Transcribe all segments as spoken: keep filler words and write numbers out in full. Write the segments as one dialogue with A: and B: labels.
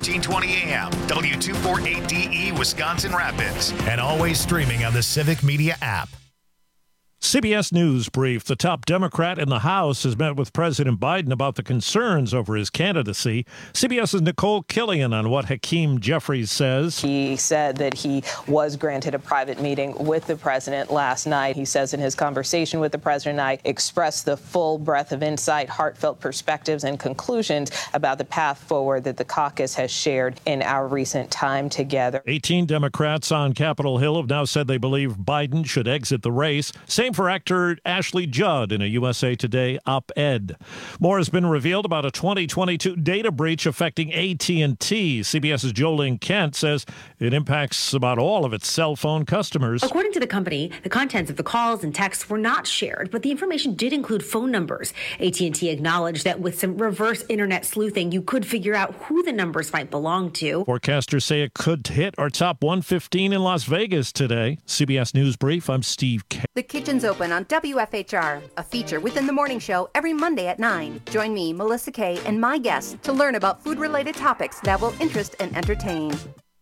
A: thirteen twenty A M, W two forty-eight D E, Wisconsin Rapids, and always streaming on the Civic Media app.
B: C B S News brief. The top Democrat in the House has met with President Biden about the concerns over his candidacy. CBS's Nicole Killian on what Hakeem Jeffries says.
C: He said that he was granted a private meeting with the president last night. He says in his conversation with the president, I expressed the full breadth of insight, heartfelt perspectives, and conclusions about the path forward that the caucus has shared in our recent time together.
B: eighteen Democrats on Capitol Hill have now said they believe Biden should exit the race. Same for actor Ashley Judd in a U S A Today op-ed. More has been revealed about a twenty twenty-two data breach affecting A T and T. CBS's Jolene Kent says it impacts about all of its cell phone customers.
D: According to the company, the contents of the calls and texts were not shared, but the information did include phone numbers. A T and T acknowledged that with some reverse internet sleuthing, you could figure out who the numbers might belong to.
B: Forecasters say it could hit our top one fifteen in Las Vegas today. C B S News Brief, I'm Steve K.
E: The Kitchen's Open on W F H R, a feature within the morning show every Monday at nine. Join me, Melissa Kay, and my guests to learn about food-related topics that will interest and entertain.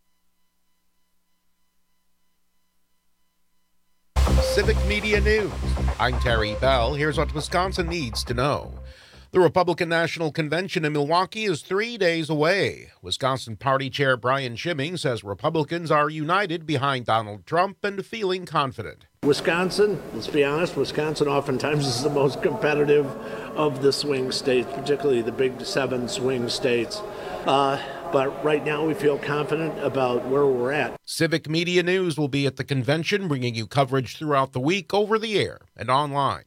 F: Civic Media News. I'm Terry Bell. Here's what Wisconsin needs to know. The Republican National Convention in Milwaukee is three days away. Wisconsin Party Chair Brian Schimming says Republicans are united behind Donald Trump and feeling confident.
G: Wisconsin, let's be honest, Wisconsin oftentimes is the most competitive of the swing states, particularly the big seven swing states. Uh, but right now we feel confident about where we're at.
F: Civic Media News will be at the convention, bringing you coverage throughout the week over the air and online.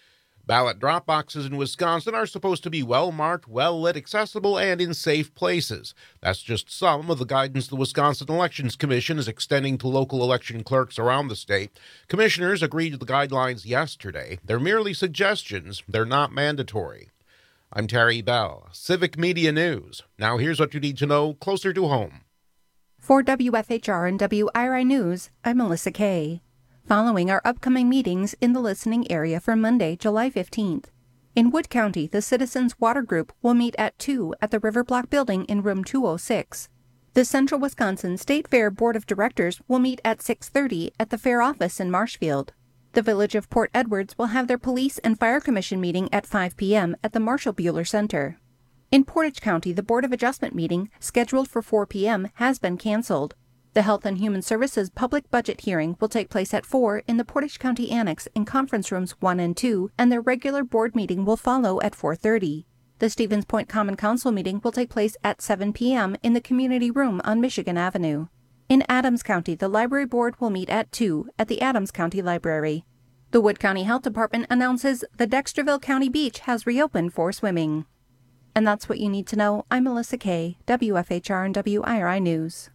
F: Ballot drop boxes in Wisconsin are supposed to be well-marked, well-lit, accessible, and in safe places. That's just some of the guidance the Wisconsin Elections Commission is extending to local election clerks around the state. Commissioners agreed to the guidelines yesterday. They're merely suggestions. They're not mandatory. I'm Terry Bell, Civic Media News. Now here's what you need to know closer to home.
E: For W F H R and W I R I News, I'm Melissa Kay. Following our upcoming meetings in the listening area for Monday, July fifteenth. In Wood County, the Citizens Water Group will meet at two at the River Block Building in room two oh six. The Central Wisconsin State Fair Board of Directors will meet at six thirty at the Fair Office in Marshfield. The Village of Port Edwards will have their Police and Fire Commission meeting at five p.m. at the Marshall Buehler Center. In Portage County, the Board of Adjustment meeting, scheduled for four p.m., has been canceled. The Health and Human Services public budget hearing will take place at four in the Portage County Annex in conference rooms one and two, and their regular board meeting will follow at four thirty. The Stevens Point Common Council meeting will take place at seven p.m. in the community room on Michigan Avenue. In Adams County, the Library Board will meet at two at the Adams County Library. The Wood County Health Department announces the Dexterville County Beach has reopened for swimming. And that's what you need to know. I'm Melissa Kay, W F H R and W I R I News.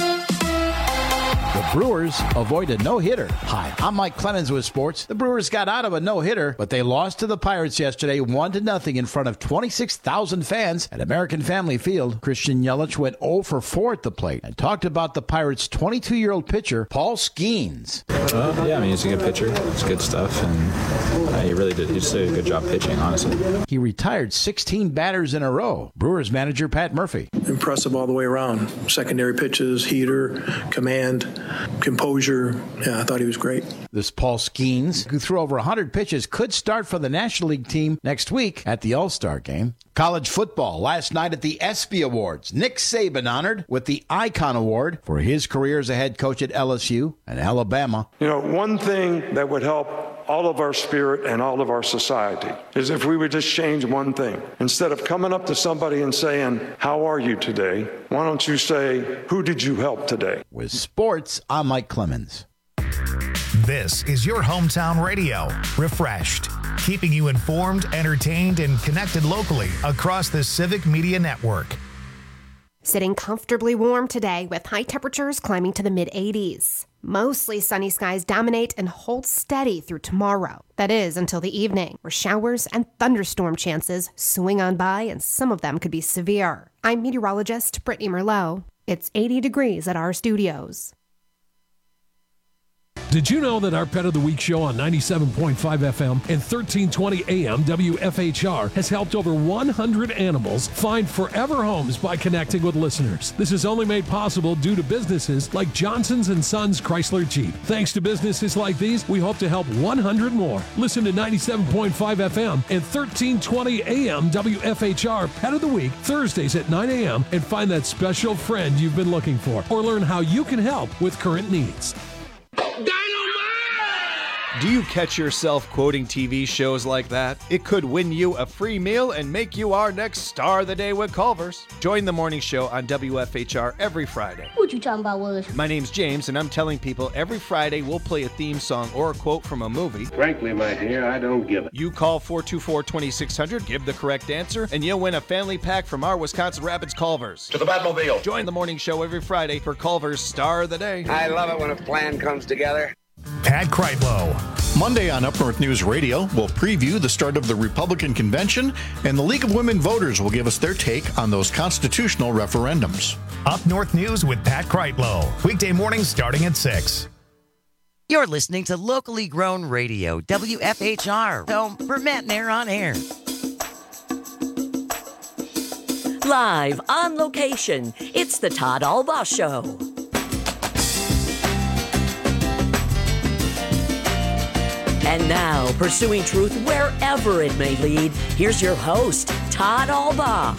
H: The Brewers avoid a no-hitter. Hi, I'm Mike Clemens with sports. The Brewers got out of a no-hitter, but they lost to the Pirates yesterday one to nothing in front of twenty-six thousand fans at American Family Field. Christian Yelich went oh for four at the plate and talked about the Pirates' twenty-two-year-old pitcher, Paul Skeens.
I: Uh, yeah, I mean, he's a good pitcher. It's good stuff, and uh, he really did. He just did a good job pitching, honestly.
H: He retired sixteen batters in a row. Brewers manager Pat Murphy.
J: Impressive all the way around. Secondary pitches, heater, command, composure. Yeah, I thought he was great.
H: This Paul Skeens, who threw over one hundred pitches, could start for the National League team next week at the All-Star Game. College football last night at the ESPY Awards. Nick Saban honored with the Icon Award for his career as a head coach at L S U and Alabama.
K: You know, one thing that would help all of our spirit and all of our society is if we would just change one thing. Instead of coming up to somebody and saying, "How are you today?" why don't you say, "Who did you help today?"
H: With sports, I'm Mike Clemens.
A: This is your hometown radio, Refreshed, keeping you informed, entertained, and connected locally across the Civic Media Network.
L: Sitting comfortably warm today with high temperatures climbing to the mid eighties. Mostly sunny skies dominate and hold steady through tomorrow. That is until the evening, where showers and thunderstorm chances swing on by, and some of them could be severe. I'm meteorologist Brittany Merlot. It's eighty degrees at our studios.
M: Did you know that our Pet of the Week show on ninety-seven point five F M and thirteen twenty A M W F H R has helped over one hundred animals find forever homes by connecting with listeners? This is only made possible due to businesses like Johnson's and Sons Chrysler Jeep. Thanks to businesses like these, we hope to help one hundred more. Listen to ninety-seven point five F M and thirteen twenty A M W F H R Pet of the Week Thursdays at nine A M and find that special friend you've been looking for, or learn how you can help with current needs.
N: Do you catch yourself quoting T V shows like that? It could win you a free meal and make you our next star of the day with Culver's. Join the morning show on W F H R every Friday.
O: What you talking about, Willis?
N: My name's James, and I'm telling people every Friday we'll play a theme song or a quote from a movie.
P: Frankly, my dear, I don't give it.
N: You call four two four, two six zero zero, give the correct answer, and you'll win a family pack from our Wisconsin Rapids Culver's.
P: To the Batmobile.
N: Join the morning show every Friday for Culver's Star of the Day.
P: I love it when a plan comes together.
A: Pat Kreitlow.
Q: Monday on Up North News Radio, we'll preview the start of the Republican convention, and the League of Women Voters will give us their take on those constitutional referendums.
A: Up North News with Pat Kreitlow. Weekday mornings starting at six.
R: You're listening to locally grown radio, W F H R, home for Matt and Air on Air.
S: Live on location, it's the Todd Albaugh Show. And now, pursuing truth wherever it may lead, here's your host, Todd Albaugh.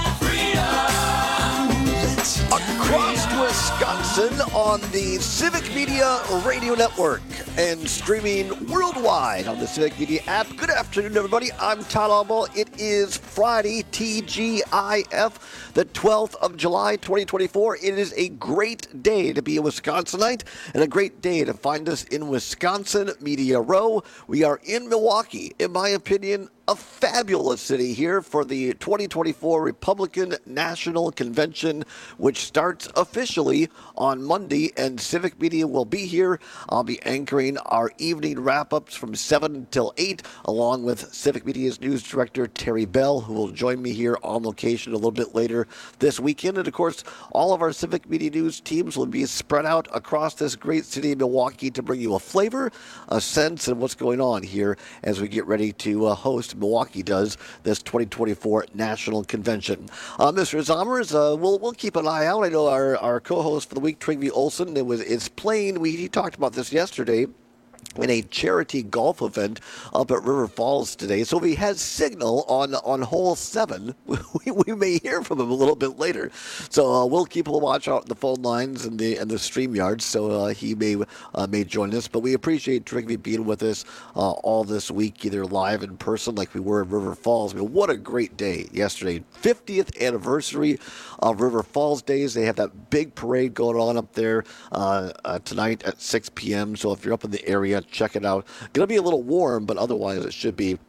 T: Across Wisconsin on the Civic Media Radio Network and streaming worldwide on the Civic Media app. Good afternoon, everybody. I'm Todd Albaugh. It is Friday, T G I F, the twelfth of July, twenty twenty-four. It is a great day to be a Wisconsinite and a great day to find us in Wisconsin Media Row. We are in Milwaukee, in my opinion, a fabulous city here for the twenty twenty-four Republican National Convention, which starts officially on Monday, and Civic Media will be here. I'll be anchoring our evening wrap-ups from seven until eight, along with Civic Media's news director, Terry Bell, who will join me here on location a little bit later this weekend. And, of course, all of our Civic Media news teams will be spread out across this great city of Milwaukee to bring you a flavor, a sense of what's going on here as we get ready to uh, host Milwaukee does this twenty twenty-four National Convention. Uh, Mister Zommers, uh, we'll we'll keep an eye out. I know our, our co-host for the week, Trygve Olsen, it was it's playing. We he talked about this yesterday in a charity golf event up at River Falls today. So if he has signal on on hole seven, we, we may hear from him a little bit later. So uh, we'll keep a watch out on the phone lines and the and the stream yards, so uh, he may uh, may join us. But we appreciate Trygve being with us uh, all this week, either live in person like we were in River Falls. I mean, what a great day yesterday. fiftieth anniversary of River Falls Days. They have that big parade going on up there uh, uh, tonight at six p.m. So if you're up in the area, check it out. Going to be a little warm, but otherwise it should be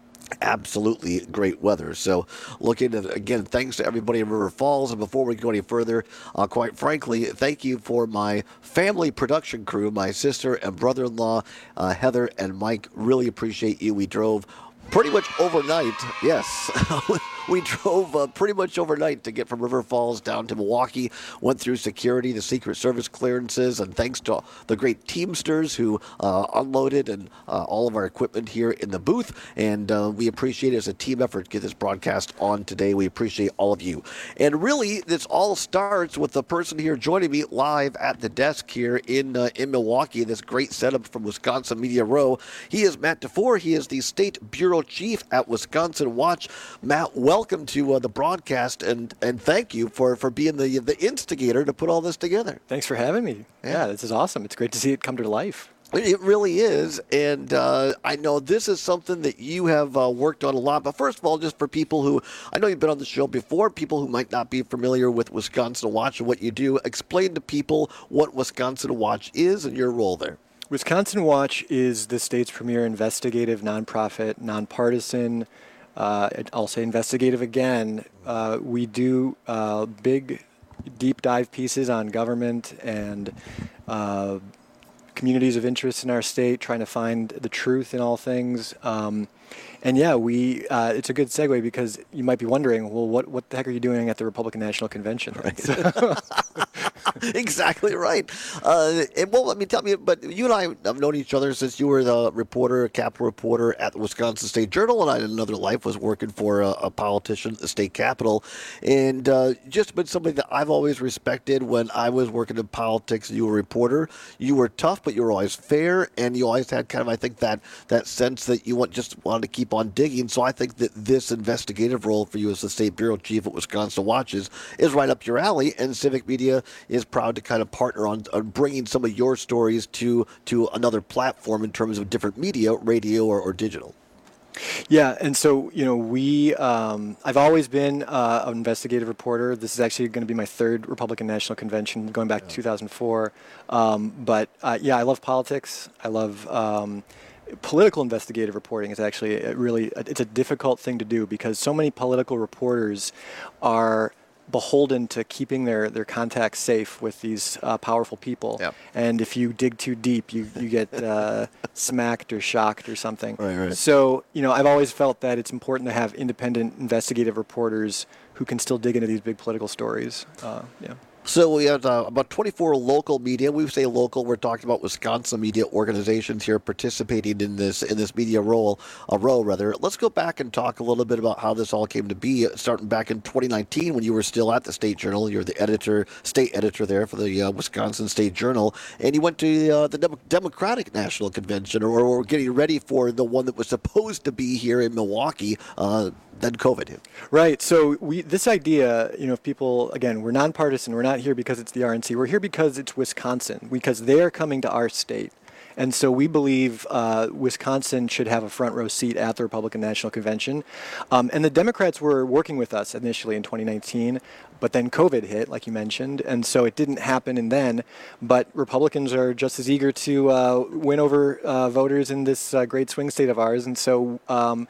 T: absolutely great weather. So looking at, again, thanks to everybody in River Falls. And before we go any further, uh, quite frankly, thank you for my family production crew, my sister and brother-in-law, uh, Heather and Mike. Really appreciate you. We drove pretty much overnight. Yes. We drove uh, pretty much overnight to get from River Falls down to Milwaukee, went through security, the Secret Service clearances, and thanks to the great Teamsters who uh, unloaded and uh, all of our equipment here in the booth. And uh, we appreciate it as a team effort to get this broadcast on today. We appreciate all of you. And really, this all starts with the person here joining me live at the desk here in uh, in Milwaukee, this great setup from Wisconsin Media Row. He is Matt DeFore. He is the State Bureau Chief at Wisconsin Watch. Matt, welcome to uh, the broadcast, and, and thank you for, for being the the instigator to put all this together.
U: Thanks for having me. Yeah, yeah this is awesome. It's great to see it come to life.
T: It really is, and uh, I know this is something that you have uh, worked on a lot. But first of all, just for people who, I know you've been on the show before, people who might not be familiar with Wisconsin Watch and what you do, explain to people what Wisconsin Watch is and your role there.
U: Wisconsin Watch is the state's premier investigative, nonprofit, nonpartisan, uh, I'll say investigative again. Uh, we do uh, big, deep dive pieces on government and uh, communities of interest in our state, trying to find the truth in all things. Um, and yeah, we uh, it's a good segue because you might be wondering, well, what, what the heck are you doing at the Republican National Convention?
T: Right. Exactly right. Uh, and well, let me tell you, but you and I have known each other since you were the reporter, Capitol reporter at the Wisconsin State Journal, and I, in another life, was working for a, a politician at the state capitol. And uh, just been somebody that I've always respected when I was working in politics. You were a reporter. You were tough, but you were always fair, and you always had kind of, I think, that that sense that you want just wanted to keep on digging. So I think that this investigative role for you as the state bureau chief at Wisconsin Watches is right up your alley, and Civic Media is proud to kind of partner on, on bringing some of your stories to to another platform in terms of different media, radio or, or digital.
U: Yeah, and so, you know, we, um, I've always been uh, an investigative reporter. This is actually going to be my third Republican National Convention going back yeah. to two thousand four. Um, but, uh, yeah, I love politics. I love um, political investigative reporting is actually a really, it's a difficult thing to do because so many political reporters are beholden to keeping their, their contacts safe with these uh, powerful people. Yep. And if you dig too deep, you, you get uh, smacked or shocked or something.
T: Right, right.
U: So, you know, I've always felt that it's important to have independent investigative reporters who can still dig into these big political stories. Uh, yeah.
T: So we have uh, about twenty-four local media. We say local, we're talking about Wisconsin media organizations here participating in this in this media role, a role rather. Let's go back and talk a little bit about how this all came to be. Starting back in twenty nineteen, when you were still at the State Journal, you're the editor, state editor there for the uh, Wisconsin State Journal, and you went to uh, the Dem- Democratic National Convention, or, or getting ready for the one that was supposed to be here in Milwaukee. Uh, Then COVID hit.
U: Right. So we this idea, you know, if people, again, we're nonpartisan. We're not here because it's the R N C. We're here because it's Wisconsin, because they're coming to our state. And so we believe uh, Wisconsin should have a front row seat at the Republican National Convention. Um, and the Democrats were working with us initially in twenty nineteen, but then COVID hit, like you mentioned, and so it didn't happen in then. But Republicans are just as eager to uh, win over uh, voters in this uh, great swing state of ours. And so um,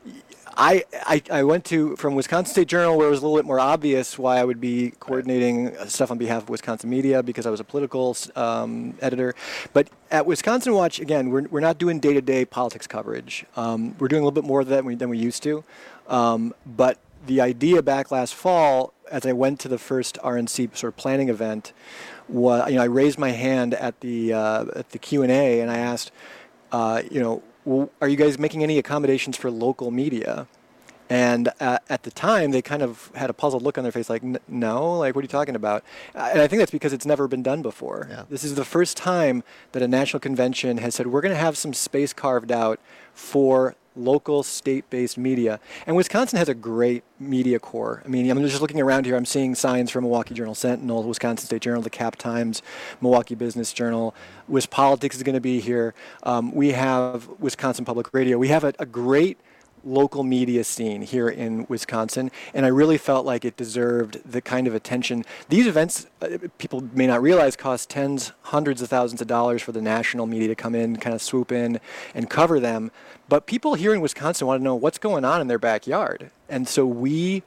U: I, I I went to from Wisconsin State Journal, where it was a little bit more obvious why I would be coordinating stuff on behalf of Wisconsin media, because I was a political um, editor. But at Wisconsin Watch, again, we're we're not doing day-to-day politics coverage. Um, we're doing a little bit more of that than we, than we used to. Um, but the idea back last fall, as I went to the first R N C sort of planning event, was, you know, I raised my hand at the uh, at the Q and A, and I asked, uh, you know, well, are you guys making any accommodations for local media? And uh, at the time, they kind of had a puzzled look on their face, like, no, like, what are you talking about? And I think that's because it's never been done before. Yeah. This is the first time that a national convention has said, we're going to have some space carved out for local state-based media. And Wisconsin has a great media core. I mean, I'm just looking around here. I'm seeing signs from Milwaukee Journal-Sentinel, Wisconsin State Journal, the Cap Times, Milwaukee Business Journal. WisPolitics is going to be here. Um, we have Wisconsin Public Radio. We have a, a great local media scene here in Wisconsin, and I really felt like it deserved the kind of attention. These events, uh, people may not realize, cost tens, hundreds of thousands of dollars for the national media to come in, kind of swoop in and cover them. But people here in Wisconsin want to know what's going on in their backyard. And so we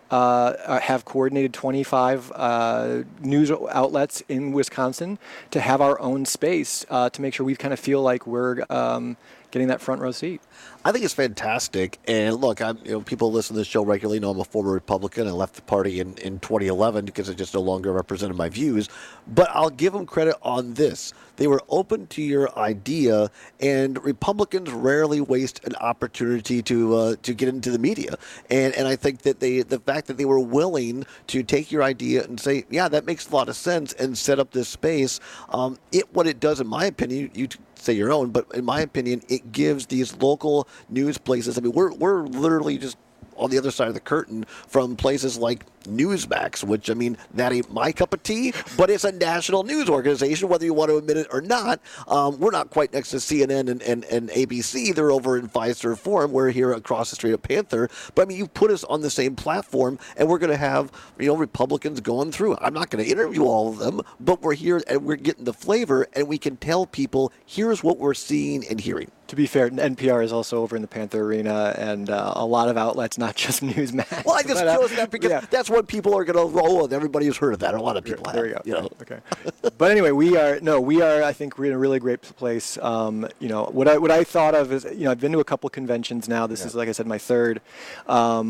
U: uh, have coordinated twenty-five uh, news outlets in Wisconsin to have our own space uh, to make sure we kind of feel like we're um, getting that front row seat.
T: I think it's fantastic. And look, I'm, you know, people listen to this show regularly know I'm a former Republican. I left the party in, in twenty eleven because it just no longer represented my views. But I'll give them credit on this. They were open to your idea, and Republicans rarely waste an opportunity to uh, to get into the media. And and I think that they the fact that they were willing to take your idea and say, yeah, that makes a lot of sense, and set up this space. Um, it what it does, in my opinion, you. say your own, but in my opinion, it gives these local news places. I mean, we're we're literally just on the other side of the curtain from places like Newsmax, which, I mean, that ain't my cup of tea, but it's a national news organization, whether you want to admit it or not. Um, we're not quite next to C N N and, and, and A B C. They're over in Fiserv Forum. We're here across the street at Panther. But, I mean, you put us on the same platform, and we're going to have, you know, Republicans going through. I'm not going to interview all of them, but we're here, and we're getting the flavor, and we can tell people, here's what we're seeing and hearing.
U: To be fair, N P R is also over in the Panther Arena, and uh, a lot of outlets, not just Newsmax.
T: Well, I just
U: but, uh,
T: chose that because yeah. that's what people are going to roll with. Everybody has heard of that. A lot of people
U: there,
T: have.
U: There we go.
T: You know?
U: Okay. But anyway, we are no, we are. I think we're in a really great place. Um, you know, what I what I thought of is, you know, I've been to a couple conventions now. This yeah. is, like I said, my third. Um,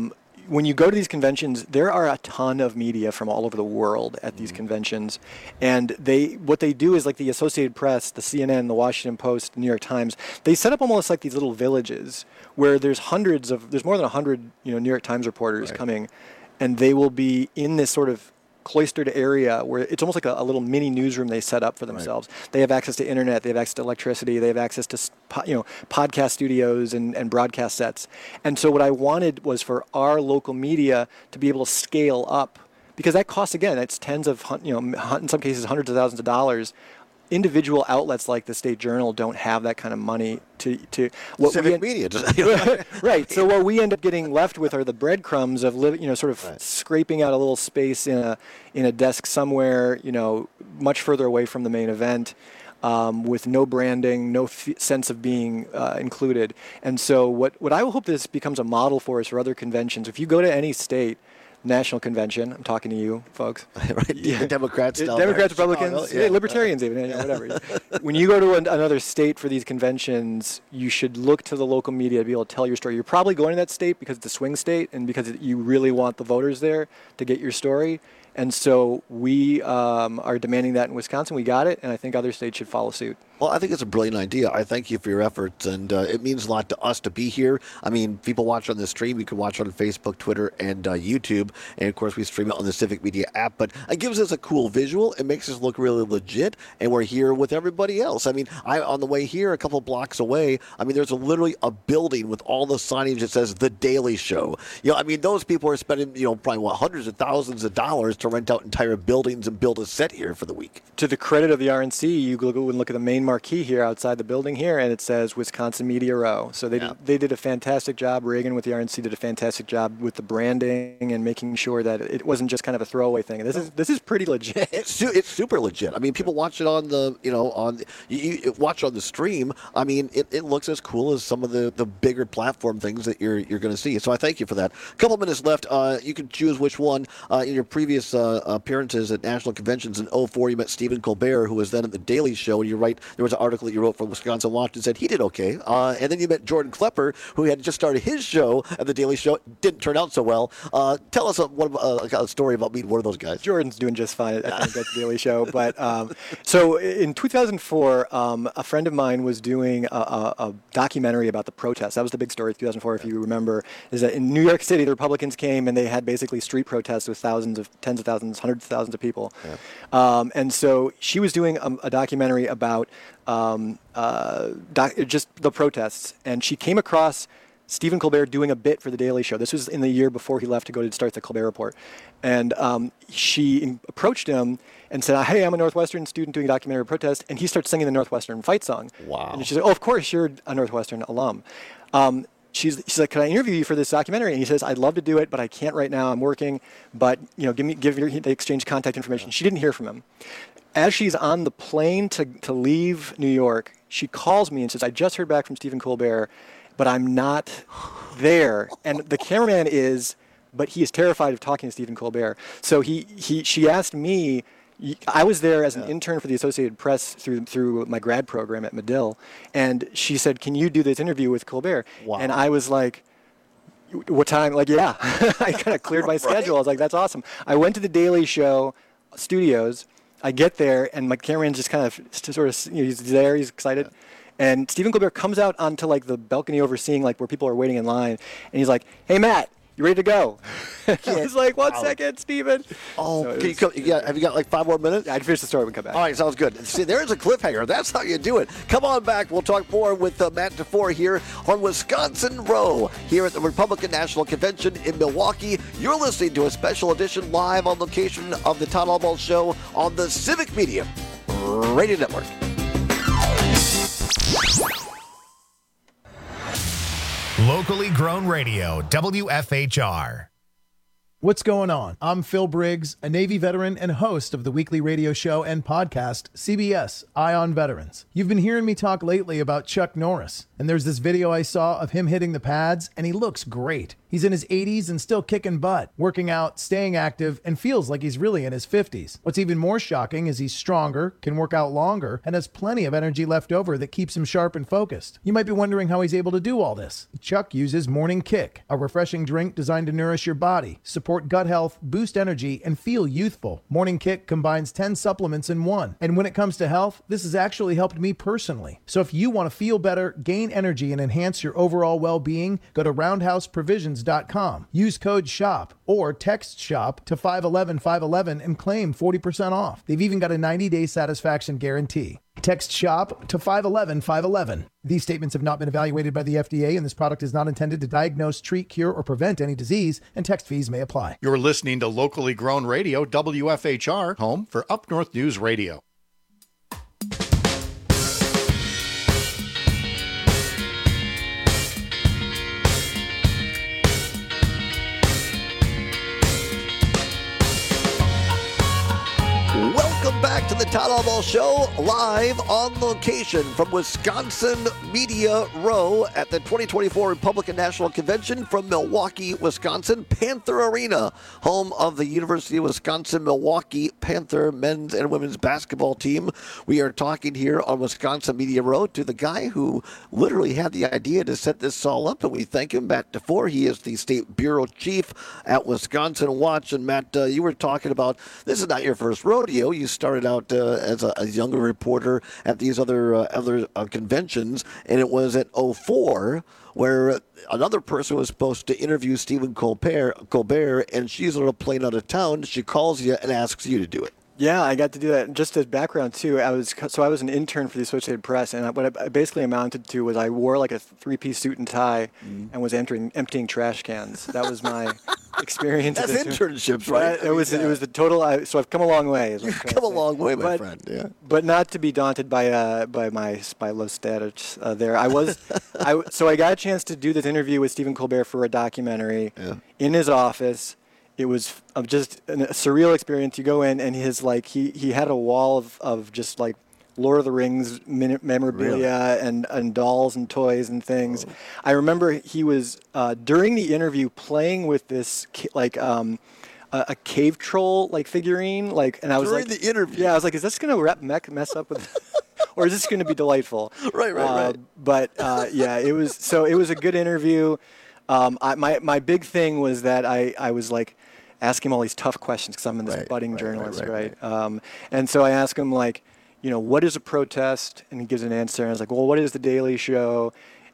U: when you go to these conventions, there are a ton of media from all over the world at these mm. conventions, and they what they do is like the Associated Press, the C N N, the Washington Post, the New York Times. They set up almost like these little villages where there's hundreds of there's more than a hundred you know New York Times reporters right. coming, and they will be in this sort of cloistered area where it's almost like a, a little mini newsroom they set up for themselves. Right. They have access to internet, they have access to electricity, they have access to you know podcast studios and, and broadcast sets. And so what I wanted was for our local media to be able to scale up, because that costs, again, it's tens of, you know, in some cases hundreds of thousands of dollars. Individual outlets like the State Journal don't have that kind of money to to
T: what civic en- media does.
U: Right. So what we end up getting left with are the breadcrumbs of li- you know sort of right. scraping out a little space in a in a desk somewhere, you know, much further away from the main event, um, with no branding, no f- sense of being uh, included. And so what what I hope this becomes a model for is for other conventions. If you go to any state national convention, I'm talking to you folks.
T: Right, yeah. Democrats,
U: Democrats, Republicans, yeah. Yeah, libertarians even, you know, whatever. When you go to an, another state for these conventions, you should look to the local media to be able to tell your story. You're probably going to that state because it's a swing state and because it, you really want the voters there to get your story. And so we um, are demanding that in Wisconsin. We got it, and I think other states should follow suit.
T: Well, I think it's a brilliant idea. I thank you for your efforts, and uh, it means a lot to us to be here. I mean, people watch on the stream. You can watch on Facebook, Twitter, and uh, YouTube. And, of course, we stream it on the Civic Media app. But it gives us a cool visual. It makes us look really legit, and we're here with everybody else. I mean, I on the way here, a couple blocks away, I mean, there's a, literally a building with all the signage that says The Daily Show. You know, I mean, those people are spending, you know, probably, what, hundreds of thousands of dollars to rent out entire buildings and build a set here for the week.
U: To the credit of the R N C, you go and look at the main marquee here outside the building here, and it says Wisconsin Media Row. So they yeah. did, they did a fantastic job. Reagan with the R N C did a fantastic job with the branding and making sure that it wasn't just kind of a throwaway thing. This is this is pretty legit.
T: It's su- it's super legit. I mean, people watch it on the you know on you, you watch on the stream. I mean, it, it looks as cool as some of the, the bigger platform things that you're you're going to see. So I thank you for that. A couple minutes left. Uh, you can choose which one. Uh, in your previous uh, appearances at national conventions in oh four, you met Stephen Colbert, who was then at the Daily Show, and you write there was an article that you wrote from Wisconsin Watch and said he did okay. Uh, and then you met Jordan Klepper, who had just started his show at the Daily Show. Didn't turn out so well. Uh, tell us a, what, uh, a story about meeting one of those guys.
U: Jordan's doing just fine at, I think, at the Daily Show. But um, so in two thousand four, um, a friend of mine was doing a, a, a documentary about the protests. That was the big story of two thousand four, if you remember, is that in New York City, the Republicans came and they had basically street protests with thousands of, tens of thousands, hundreds of thousands of people. Yeah. Um, and so she was doing a, a documentary about um, uh, doc, just the protests, and she came across Stephen Colbert doing a bit for The Daily Show. This was in the year before he left to go to start the Colbert Report. And um, she in- approached him and said, hey, I'm a Northwestern student doing a documentary protest. And he starts singing the Northwestern fight song.
T: Wow.
U: And she's like, oh, of course, you're a Northwestern alum. Um, she's, she's like, can I interview you for this documentary? And he says, I'd love to do it, but I can't right now. I'm working. But, you know, give me, give your, they exchange contact information. She didn't hear from him. As she's on the plane to, to leave New York, she calls me and says, I just heard back from Stephen Colbert, but I'm not there. And the cameraman is, but he is terrified of talking to Stephen Colbert. So he, he she asked me, I was there as an yeah. intern for the Associated Press through through my grad program at Medill, and she said, can you do this interview with Colbert?
T: Wow.
U: And I was like, what time? Like, yeah. I kind of cleared my right. schedule. I was like, that's awesome. I went to the Daily Show studios. I get there, and my cameraman just kind of sort of, you know, he's there, he's excited. Yeah. And Stephen Colbert comes out onto like the balcony overseeing like where people are waiting in line, and he's like, hey, Matt, you ready to go? I was like, one wow. second, Stephen.
T: Oh,
U: so
T: can you come, you got, have you got like five more minutes?
U: Yeah, I'd finish the story when we come back.
T: All right, sounds good. See, there's a cliffhanger. That's how you do it. Come on back. We'll talk more with uh, Matt DeFore here on Wisconsin Row here at the Republican National Convention in Milwaukee. You're listening to a special edition live on location of the Todd Albaugh Show on the Civic Media Radio Network.
A: Locally grown radio, W F H R.
O: What's going on? I'm Phil Briggs, a Navy veteran and host of the weekly radio show and podcast, C B S Eye on Veterans. You've been hearing me talk lately about Chuck Norris, and there's this video I saw of him hitting the pads, and he looks great. He's in his eighties and still kicking butt, working out, staying active, and feels like he's really in his fifties. What's even more shocking is he's stronger, can work out longer, and has plenty of energy left over that keeps him sharp and focused. You might be wondering how he's able to do all this. Chuck uses Morning Kick, a refreshing drink designed to nourish your body, support gut health, boost energy, and feel youthful. Morning Kick combines ten supplements in one. And when it comes to health, this has actually helped me personally. So if you want to feel better, gain energy, and enhance your overall well-being, go to roundhouse provisions dot com. Use code SHOP or text SHOP to five one one five one one and claim forty percent off. They've even got a ninety-day satisfaction guarantee. Text SHOP to five one one five one one. These statements have not been evaluated by the F D A, and this product is not intended to diagnose, treat, cure, or prevent any disease, and text fees may apply.
Q: You're listening to locally grown radio, W F H R, home for Up North News Radio.
T: Welcome back to the Todd Albaugh Show, live on location from Wisconsin Media Row at the twenty twenty-four Republican National Convention from Milwaukee, Wisconsin, Panther Arena, home of the University of Wisconsin-Milwaukee Panther men's and women's basketball team. We are talking here on Wisconsin Media Row to the guy who literally had the idea to set this all up, and we thank him, Matt DeFore. He is the state bureau chief at Wisconsin Watch. And Matt, uh, you were talking about, this is not your first rodeo. You started out uh, as a, a younger reporter at these other uh, other uh, conventions, and it was at oh four where another person was supposed to interview Stephen Colbert, Colbert, and she's on a plane out of town. She calls you and asks you to do it.
U: Yeah, I got to do that. Just as background too, I was so I was an intern for the Associated Press, and what it basically amounted to was I wore like a three-piece suit and tie, mm. and was entering emptying trash cans. That was my experience.
T: That's internships, right?
U: It was yeah. it was the total. I, so I've come a long way.
T: You've come a long way, my
U: but,
T: friend. Yeah,
U: but not to be daunted by uh, by my by low status uh, there. I was, I so I got a chance to do this interview with Stephen Colbert for a documentary yeah. in his office. It was just a surreal experience. You go in, and his like he, he had a wall of, of just like Lord of the Rings memorabilia really? and, and dolls and toys and things. Oh. I remember he was uh, during the interview playing with this like um, a, a cave troll like figurine, like, and I was
T: during
U: like,
T: the interview.
U: Yeah, I was like, is this gonna rep mess up with? Or is this going to be delightful?
T: Right, right,
U: uh,
T: right.
U: But uh, yeah, it was so it was a good interview. Um, I, my my big thing was that I, I was like asking him all these tough questions because I'm in this
T: right,
U: budding
T: right,
U: journalist,
T: right?
U: right? right? Um, and so I asked him like, you know, what is a protest? And he gives an answer. And I was like, well, what is the Daily Show?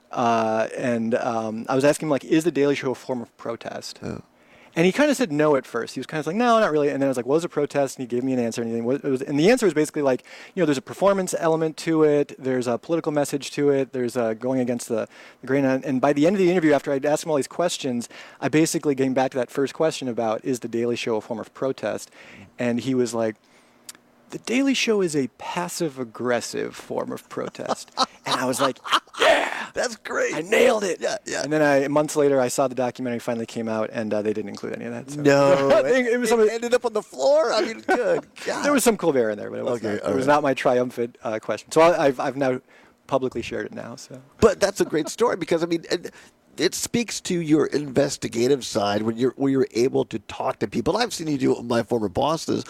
U: Uh, and um, I was asking him like, is the Daily Show a form of protest?
T: Oh.
U: And he kind of said no at first. He was kind of like, no, not really. And then I was like, what is a protest? And he gave me an answer. And, he, it was, and the answer was basically like, you know, there's a performance element to it. There's a political message to it. There's a going against the, the grain. And by the end of the interview, after I'd asked him all these questions, I basically came back to that first question about, is the Daily Show a form of protest? And he was like, the Daily Show is a passive-aggressive form of protest. And I was like, yeah,
T: that's great.
U: I nailed it.
T: Yeah, yeah.
U: And then I, months later, I saw the documentary finally came out, and uh, they didn't include any of that. So.
T: No.
U: I think it, was
T: it ended up on the floor? I mean, good God.
U: There was some Colbert in there, but it was,
T: okay,
U: not, it was right. not my triumphant uh, question. So I, I've, I've now publicly shared it now. So.
T: But that's a great story because, I mean, it, it speaks to your investigative side when you're, when you're able to talk to people. I've seen you do it with my former bosses.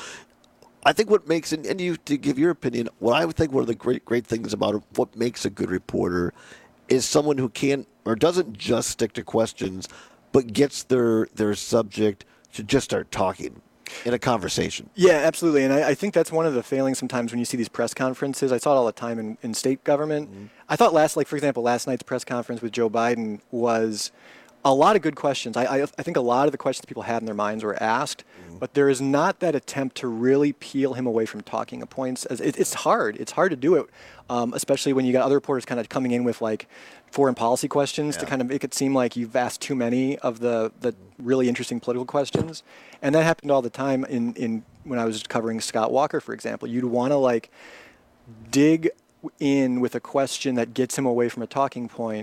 T: I think what makes, and you to give your opinion, what I would think one of the great great things about what makes a good reporter is someone who can't or doesn't just stick to questions, but gets their their subject to just start talking in a conversation.
U: Yeah, absolutely. And I, I think that's one of the failings sometimes when you see these press conferences. I saw it all the time in, in state government. Mm-hmm. I thought last, like for example, last night's press conference with Joe Biden was a lot of good questions. I, I, I think a lot of the questions people had in their minds were asked, mm-hmm. but there is not that attempt to really peel him away from talking points. It, it's hard. It's hard to do it, um, especially when you got other reporters kind of coming in with like foreign policy questions yeah. to kind of make it seem like you've asked too many of the, the really interesting political questions. And that happened all the time in, in when I was covering Scott Walker, for example. You'd want to like dig in with a question that gets him away from a talking point.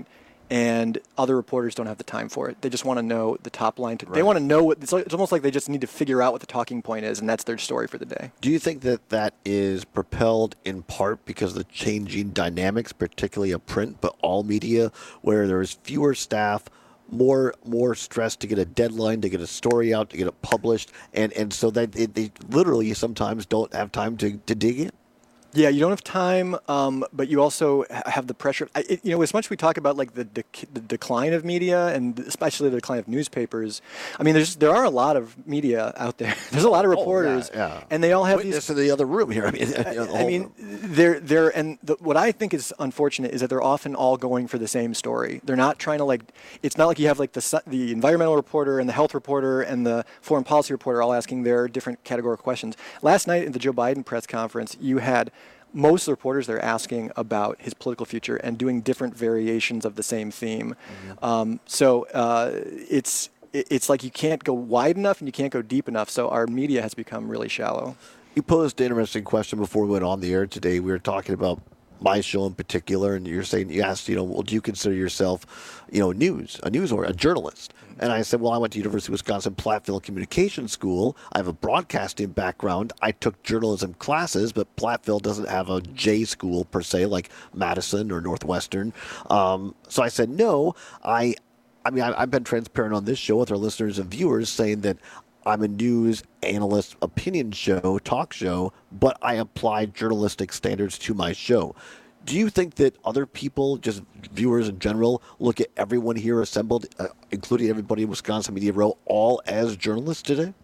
U: and other reporters don't have the time for it. They just want to know the top line. To,
T: Right.
U: They want to know what it's, like, it's almost like they just need to figure out what the talking point is, and that's their story for the day.
T: Do you think that that is propelled in part because of the changing dynamics, particularly of print, but all media, where there's fewer staff, more more stress to get a deadline, to get a story out, to get it published, and, and so that it, they literally sometimes don't have time to, to dig in?
U: Yeah, you don't have time, um, but you also ha- have the pressure. I, it, you know, as much as we talk about like the, dec- the decline of media, and especially the decline of newspapers. I mean, there's there are a lot of media out there. There's a lot of reporters,
T: Oh, yeah, yeah.
U: and they all have
T: Witness
U: these.
T: in the other room here. I mean, you know, the
U: I
T: whole
U: mean, they're they're and the, what I think is unfortunate is that they're often all going for the same story. They're not trying to like. It's not like you have like the su- the environmental reporter and the health reporter and the foreign policy reporter all asking their different categorical questions. Last night at the Joe Biden press conference, you had most of the reporters there asking about his political future and doing different variations of the same theme. Mm-hmm. Um, so uh, it's it's like you can't go wide enough and you can't go deep enough. So our media has become really shallow.
T: You posed an interesting question before we went on the air today. We were talking about my show in particular, and you're saying, you asked, you know, well, do you consider yourself, you know, news, a news or a journalist? And I said, well, I went to University of Wisconsin Platteville Communication School. I have a broadcasting background. I took journalism classes, but Platteville doesn't have a J school per se, like Madison or Northwestern. Um, so I said, no, I, I mean, I, I've been transparent on this show with our listeners and viewers saying that I'm a news analyst opinion show, talk show, but I apply journalistic standards to my show. Do you think that other people, just viewers in general, look at everyone here assembled, uh, including everybody in Wisconsin Media Row, all as journalists today?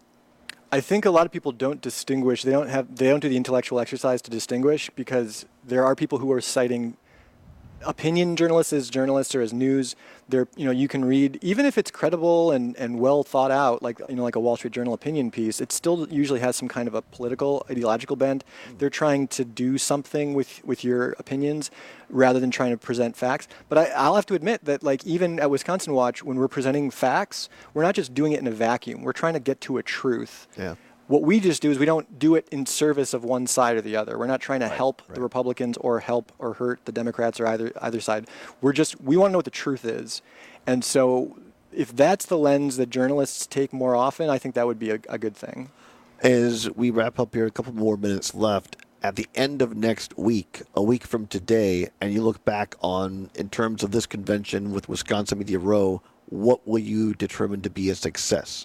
U: I think a lot of people don't distinguish. They don't have. They don't do the intellectual exercise to distinguish, because there are people who are citing opinion journalists as journalists or as news. They're, you know, you can read, even if it's credible and, and well thought out, like, you know, like a Wall Street Journal opinion piece, it still usually has some kind of a political, ideological bent. They're trying to do something with, with your opinions rather than trying to present facts. But I, I'll have to admit that, like, even at Wisconsin Watch, when we're presenting facts, we're not just doing it in a vacuum. We're trying to get to a truth.
T: Yeah.
U: What we just do is we don't do it in service of one side or the other. We're not trying to right, help right. the Republicans or help or hurt the Democrats or either either side. We're just, we want to know what the truth is. And so if that's the lens that journalists take more often, I think that would be a, a good thing.
T: As we wrap up here, a couple more minutes left. At the end of next week, a week from today, and you look back on, in terms of this convention with Wisconsin Media Row, what will you determine to be a success?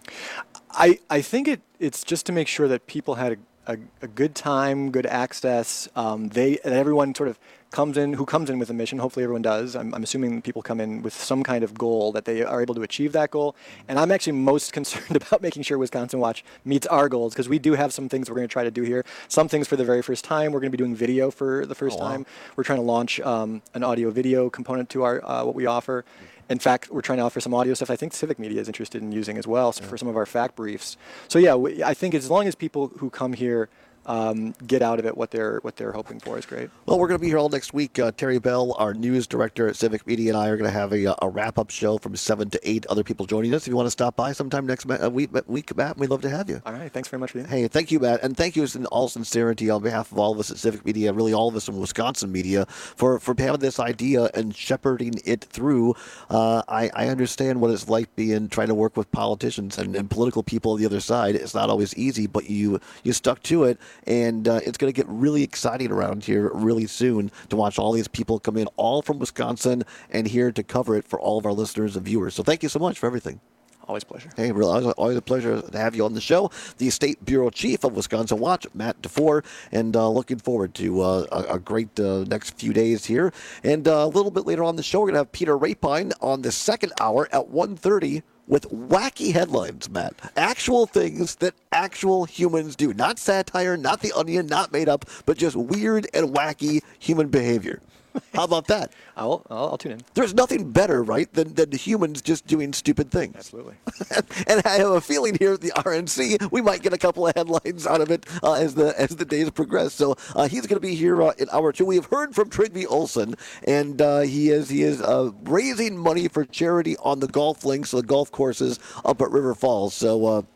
U: I, I think it, it's just to make sure that people had a, a, a good time, good access. Um, they that everyone sort of comes in, who comes in with a mission. Hopefully everyone does. I'm, I'm assuming people come in with some kind of goal, that they are able to achieve that goal. And I'm actually most concerned about making sure Wisconsin Watch meets our goals, because we do have some things we're going to try to do here. Some things for the very first time. We're going to be doing video for the first oh, wow. time. We're trying to launch um, an audio-video component to our uh, what we offer. In fact, we're trying to offer some audio stuff I think Civic Media is interested in using as well, so yeah. for some of our fact briefs. So yeah, we, I think as long as people who come here um, get out of it what they're what they're hoping for is great.
T: Well, we're going to be here all next week. Uh, Terry Bell, our news director at Civic Media, and I are going to have a, a wrap-up show from seven to eight. Other people joining us. If you want to stop by sometime next uh, week, week, Matt, we'd love to have you.
U: All right. Thanks very much for being
T: Hey, thank you, Matt. And thank you in all sincerity on behalf of all of us at Civic Media, really all of us in Wisconsin Media, for, for having this idea and shepherding it through. Uh, I, I understand what it's like being trying to work with politicians and, and political people on the other side. It's not always easy, but you, you stuck to it, and uh, it's going to get really exciting around here really soon to watch all these people come in, all from Wisconsin, and here to cover it for all of our listeners and viewers. So thank you so much for everything.
U: Always a pleasure.
T: Hey, really, always a pleasure to have you on the show. The State Bureau Chief of Wisconsin Watch, Matt DeFore, and uh, looking forward to uh, a, a great uh, next few days here. And uh, a little bit later on the show, we're going to have Peter Rapine on the second hour at one thirty with wacky headlines, Matt. Actual things that actual humans do. Not satire, not The Onion, not made up, but just weird and wacky human behavior. How about that?
U: I'll, I'll, I'll tune in.
T: There's nothing better, right, than, than humans just doing stupid things.
U: Absolutely.
T: And I have a feeling here at the R N C, we might get a couple of headlines out of it uh, as the as the days progress. So uh, he's going to be here uh, in hour two. We have heard from Trygve Olsen, and uh, he is he is uh, raising money for charity on the golf links, the golf courses up at River Falls. So. Uh,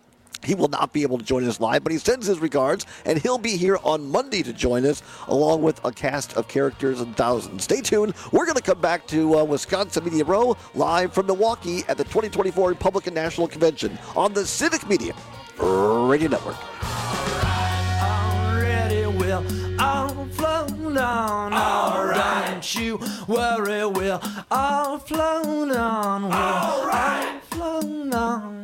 T: He will not be able to join us live, but he sends his regards, and he'll be here on Monday to join us, along with a cast of characters and thousands. Stay tuned. We're going to come back to uh, Wisconsin Media Row, live from Milwaukee at the twenty twenty-four Republican National Convention on the Civic Media Radio Network.
C: Already will all flow down. All right. Don't you worry, we'll all flow down. We'll all right. all flow down.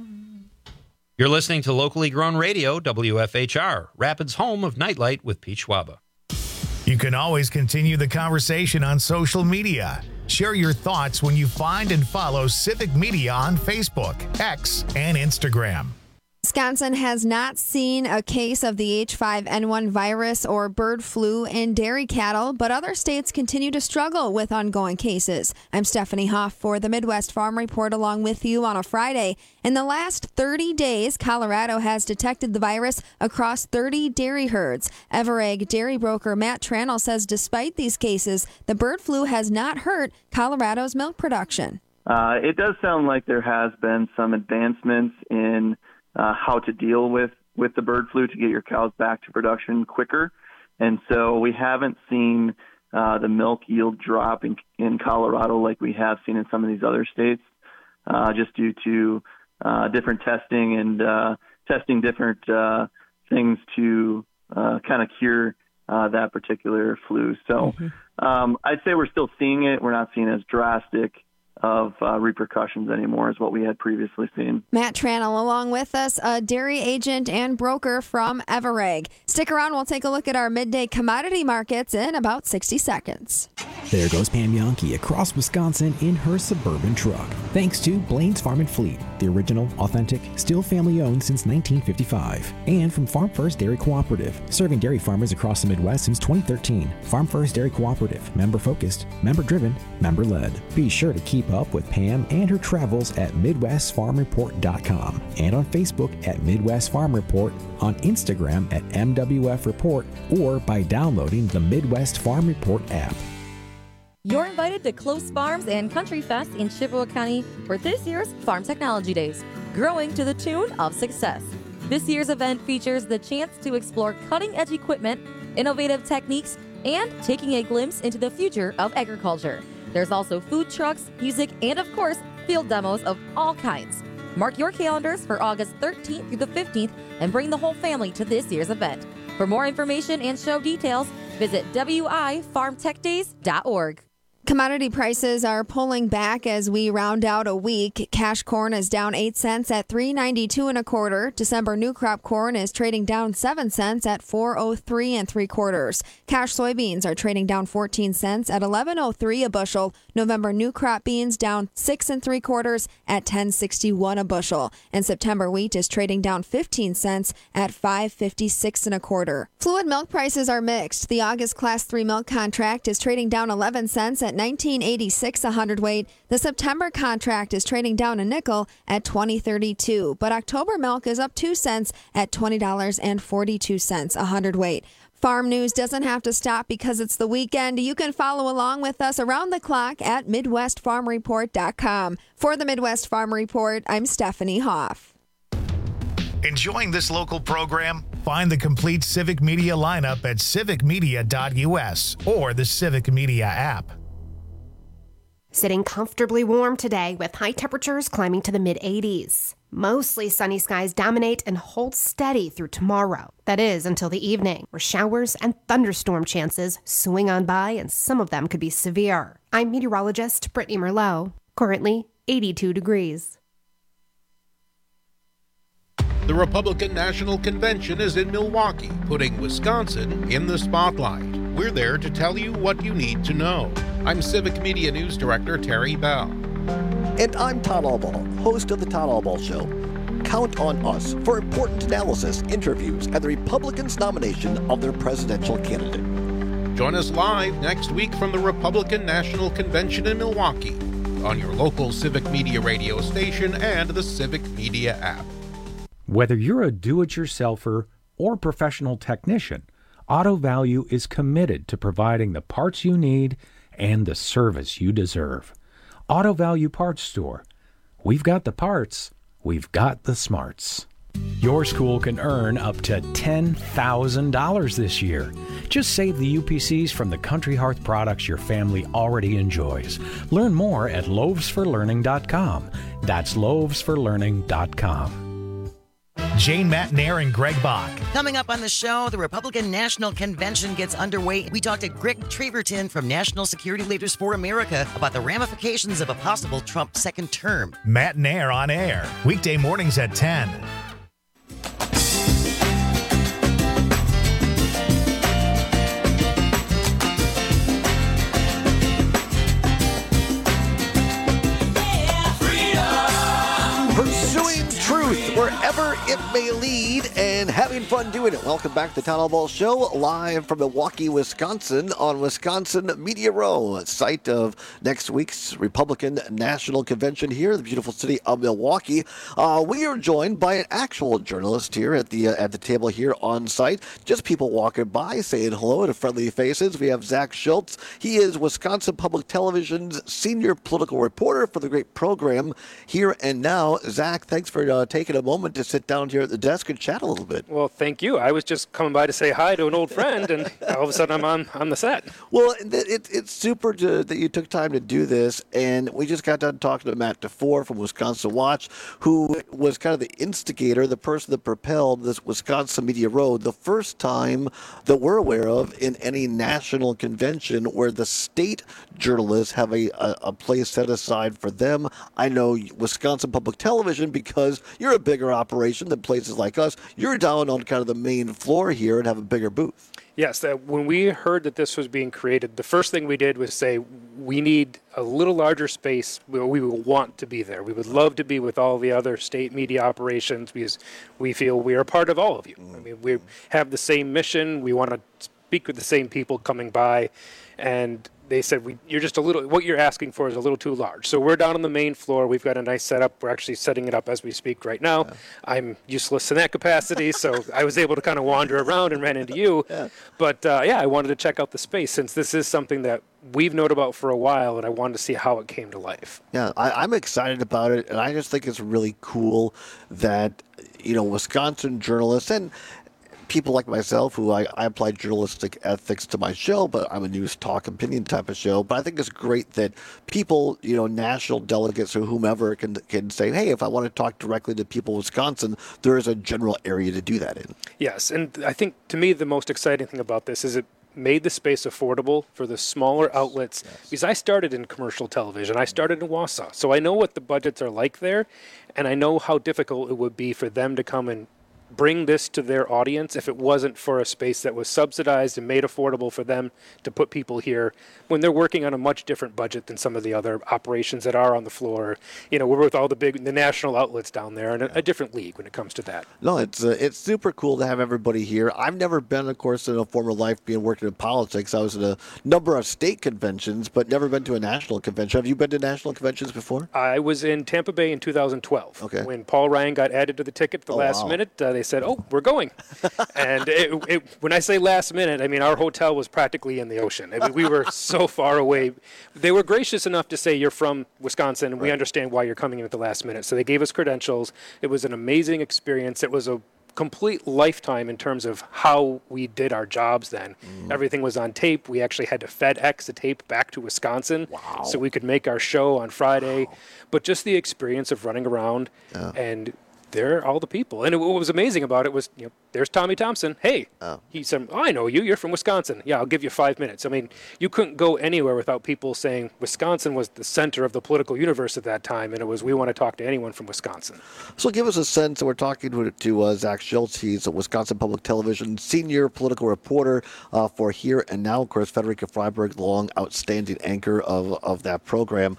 F: You're listening to locally grown radio, W F H R, Rapids' home of Nightlight with Pete Schwaba.
A: You can always continue the conversation on social media. Share your thoughts when you find and follow Civic Media on Facebook, X, and Instagram.
V: Wisconsin has not seen a case of the H five N one virus or bird flu in dairy cattle, but other states continue to struggle with ongoing cases. I'm Stephanie Hoff for the Midwest Farm Report along with you on a Friday. In the last thirty days, Colorado has detected the virus across thirty dairy herds. Everegg dairy broker Matt Tranel says despite these cases, the bird flu has not hurt Colorado's milk production.
W: Uh, it does sound like there has been some advancements in Uh, how to deal with, with the bird flu to get your cows back to production quicker. And so we haven't seen uh, the milk yield drop in, in Colorado like we have seen in some of these other states, uh, just due to uh, different testing and uh, testing different uh, things to uh, kind of cure uh, that particular flu. So mm-hmm. um, I'd say we're still seeing it. We're not seeing as drastic of uh, repercussions anymore as what we had previously seen.
V: Matt Tranel along with us, a dairy agent and broker from Everegg. Stick around, we'll take a look at our midday commodity markets in about sixty seconds.
X: There goes Pam Yonke across Wisconsin in her Suburban truck. Thanks to Blaine's Farm and Fleet, the original, authentic, still family-owned since nineteen fifty-five. And from Farm First Dairy Cooperative, serving dairy farmers across the Midwest since twenty thirteen. Farm First Dairy Cooperative, member-focused, member-driven, member-led. Be sure to keep up with Pam and her travels at Midwest Farm Report dot com and on Facebook at Midwest Farm Report, on Instagram at M W F Report, or by downloading the Midwest Farm Report app.
Y: You're invited to Close Farms and Country Fest in Chippewa County for this year's Farm Technology Days, growing to the tune of success. This year's event features the chance to explore cutting-edge equipment, innovative techniques, and taking a glimpse into the future of agriculture. There's also food trucks, music, and of course, field demos of all kinds. Mark your calendars for August thirteenth through the fifteenth and bring the whole family to this year's event. For more information and show details, visit W I farm tech days dot org.
V: Commodity prices are pulling back as we round out a week. Cash corn is down eight cents at three ninety-two and a quarter. December new crop corn is trading down seven cents at four oh three and three quarters. Cash soybeans are trading down fourteen cents at eleven oh three a bushel. November new crop beans down six and three quarters at ten sixty-one a bushel. And September wheat is trading down fifteen cents at five fifty-six and a quarter. Fluid milk prices are mixed. The August class three milk contract is trading down eleven cents at nineteen eighty-six a hundredweight. The September contract is trading down a nickel at twenty thirty-two, but October milk is up two cents at twenty dollars and forty-two cents a hundredweight. Farm news doesn't have to stop because it's the weekend. You can follow along with us around the clock at Midwest Farm Report dot com. For the Midwest Farm Report, I'm Stephanie Hoff.
A: Enjoying this local program? Find the complete Civic Media lineup at civic media dot U S or the Civic Media app.
L: Sitting comfortably warm today with high temperatures climbing to the mid eighties. Mostly sunny skies dominate and hold steady through tomorrow. That is until the evening, where showers and thunderstorm chances swing on by, and some of them could be severe. I'm meteorologist Brittany Merlot. Currently eighty-two degrees.
F: The Republican National Convention is in Milwaukee, putting Wisconsin in the spotlight. We're there to tell you what you need to know. I'm Civic Media News Director Terry Bell.
T: And I'm Todd Allball, host of The Todd Allball Show. Count on us for important analysis, interviews, and the Republicans' nomination of their presidential candidate.
F: Join us live next week from the Republican National Convention in Milwaukee on your local Civic Media radio station and the Civic Media app.
Z: Whether you're a do-it-yourselfer or professional technician, Auto Value is committed to providing the parts you need and the service you deserve. Auto Value Parts Store. We've got the parts. We've got the smarts. Your school can earn up to ten thousand dollars this year. Just save the U P Cs from the Country Hearth products your family already enjoys. Learn more at loaves for learning dot com. That's loaves for learning dot com.
A: Jane Matnair and Greg Bach.
R: Coming up on the show, the Republican National Convention gets underway. We talked to Greg Treverton from National Security Leaders for America about the ramifications of a possible Trump second term.
A: Matnair on air, weekday mornings at ten.
T: Pursuing truth wherever it may lead and having fun doing it. Welcome back to the Town Hall Ball Show, live from Milwaukee, Wisconsin on Wisconsin Media Row, site of next week's Republican National Convention here in the beautiful city of Milwaukee. Uh, we are joined by an actual journalist here at the uh, at the table here on site. Just people walking by saying hello to friendly faces. We have Zach Schultz. He is Wisconsin Public Television's senior political reporter for the great program Here and Now. Zach, thanks for uh, taking a moment to sit down here at the desk and chat a little bit.
B: Well, thank you. I was just coming by to say hi to an old friend, and all of a sudden I'm on, on the set.
T: Well, it, it, it's super to, that you took time to do this, and we just got done talking to Matt DeFore from Wisconsin Watch, who was kind of the instigator, the person that propelled this Wisconsin Media Row, the first time that we're aware of in any national convention where the state journalists have a, a, a place set aside for them. I know Wisconsin Public Television, because you're a bigger operation than places like us, you're down on kind of the main floor here and have a bigger booth.
B: Yes, that when we heard that this was being created, the first thing we did was say, we need a little larger space where we would want to be there. We would love to be with all the other state media operations because we feel we are part of all of you. I mean, we have the same mission. We want to speak with the same people coming by. And they said, we, you're just a little, what you're asking for is a little too large. So we're down on the main floor. We've got a nice setup. We're actually setting it up as we speak right now. Yeah. I'm useless in that capacity, so I was able to kind of wander around and ran into you. Yeah. But uh, yeah, I wanted to check out the space since this is something that we've known about for a while, and I wanted to see how it came to life.
T: Yeah, I, I'm excited about it, and I just think it's really cool that, you know, Wisconsin journalists and people like myself, who I, I apply journalistic ethics to my show, but I'm a news talk opinion type of show. But I think it's great that people, you know, national delegates or whomever can can say, hey, if I want to talk directly to people in Wisconsin, there is a general area to do that in.
B: Yes, and I think to me the most exciting thing about this is it made the space affordable for the smaller outlets. Yes. Because I started in commercial television. I started in Wausau. So I know what the budgets are like there, and I know how difficult it would be for them to come and bring this to their audience if it wasn't for a space that was subsidized and made affordable for them to put people here when they're working on a much different budget than some of the other operations that are on the floor. You know, we're with all the big, the national outlets down there, and a, a different league when it comes to that.
T: No, it's uh, it's super cool to have everybody here. I've never been, of course, in a former life being working in politics. I was at a number of state conventions, but never been to a national convention. Have you been to national conventions before?
B: I was in Tampa Bay in two thousand twelve.
T: Okay.
B: When Paul Ryan got added to the ticket at the
T: oh,
B: last
T: wow.
B: minute, uh, they said, oh, we're going. And it, it, when I say last minute, I mean our hotel was practically in the ocean. I mean, we were so far away. They were gracious enough to say, you're from Wisconsin, and right. we understand why you're coming in at the last minute. So they gave us credentials. It was an amazing experience. It was a complete lifetime in terms of how we did our jobs then. Mm. Everything was on tape. We actually had to FedEx the tape back to Wisconsin wow. so we could make our show on Friday. Wow. But just the experience of running around yeah. and there are all the people. And it, what was amazing about it was, you know, there's Tommy Thompson. Hey, oh. he said, oh, I know you. You're from Wisconsin. Yeah, I'll give you five minutes. I mean, you couldn't go anywhere without people saying Wisconsin was the center of the political universe at that time, and it was, we want to talk to anyone from Wisconsin.
T: So give us a sense. We're talking to, to uh, Zach Schultz. He's a Wisconsin Public Television senior political reporter uh, for Here and Now. Of course, Frederica Freiberg, long outstanding anchor of, of that program.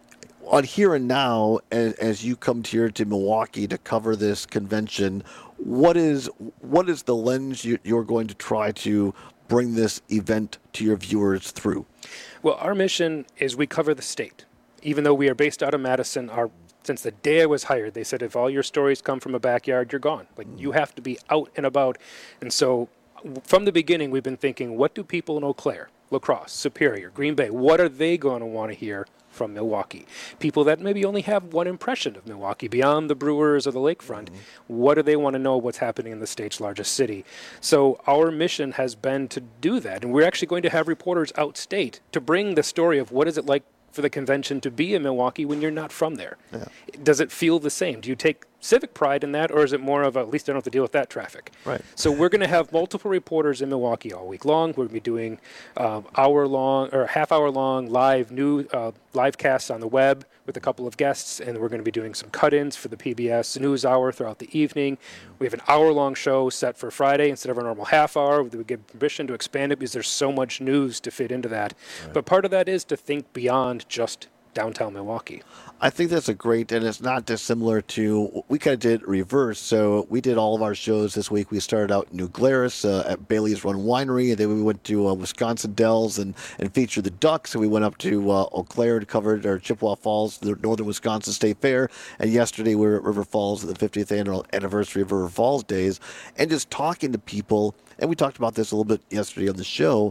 T: On Here and Now, as, as you come here to Milwaukee to cover this convention, what is what is the lens you, you're going to try to bring this event to your viewers through?
B: Well, our mission is we cover the state. Even though we are based out of Madison, our since the day I was hired, they said, if all your stories come from a backyard, you're gone. Like, mm. you have to be out and about. And so from the beginning, we've been thinking, what do people in Eau Claire, La Crosse, Superior, Green Bay, what are they going to want to hear from Milwaukee. People that maybe only have one impression of Milwaukee beyond the Brewers or the lakefront. Mm-hmm. What do they want to know what's happening in the state's largest city? So our mission has been to do that. And we're actually going to have reporters outstate to bring the story of what is it like for the convention to be in Milwaukee when you're not from there. Yeah. Does it feel the same? Do you take civic pride in that, or is it more of a, at least I don't have to deal with that traffic?
T: Right.
B: So we're going to have multiple reporters in Milwaukee all week long. We're going to be doing um, hour-long or half-hour-long live new uh, live casts on the web with a couple of guests, and we're going to be doing some cut-ins for the P B S News Hour throughout the evening. We have an hour-long show set for Friday instead of our normal half hour. We give permission to expand it because there's so much news to fit into that. Right. But part of that is to think beyond just downtown Milwaukee.
T: I think that's a great, and it's not dissimilar to, we kind of did it reverse. So we did all of our shows this week. We started out in New Glarus uh, at Bailey's Run Winery, and then we went to uh, Wisconsin Dells and, and featured the Ducks, and we went up to uh, Eau Claire to cover our Chippewa Falls, the Northern Wisconsin State Fair, and yesterday we were at River Falls at the fiftieth anniversary of River Falls Days, and just talking to people, and we talked about this a little bit yesterday on the show.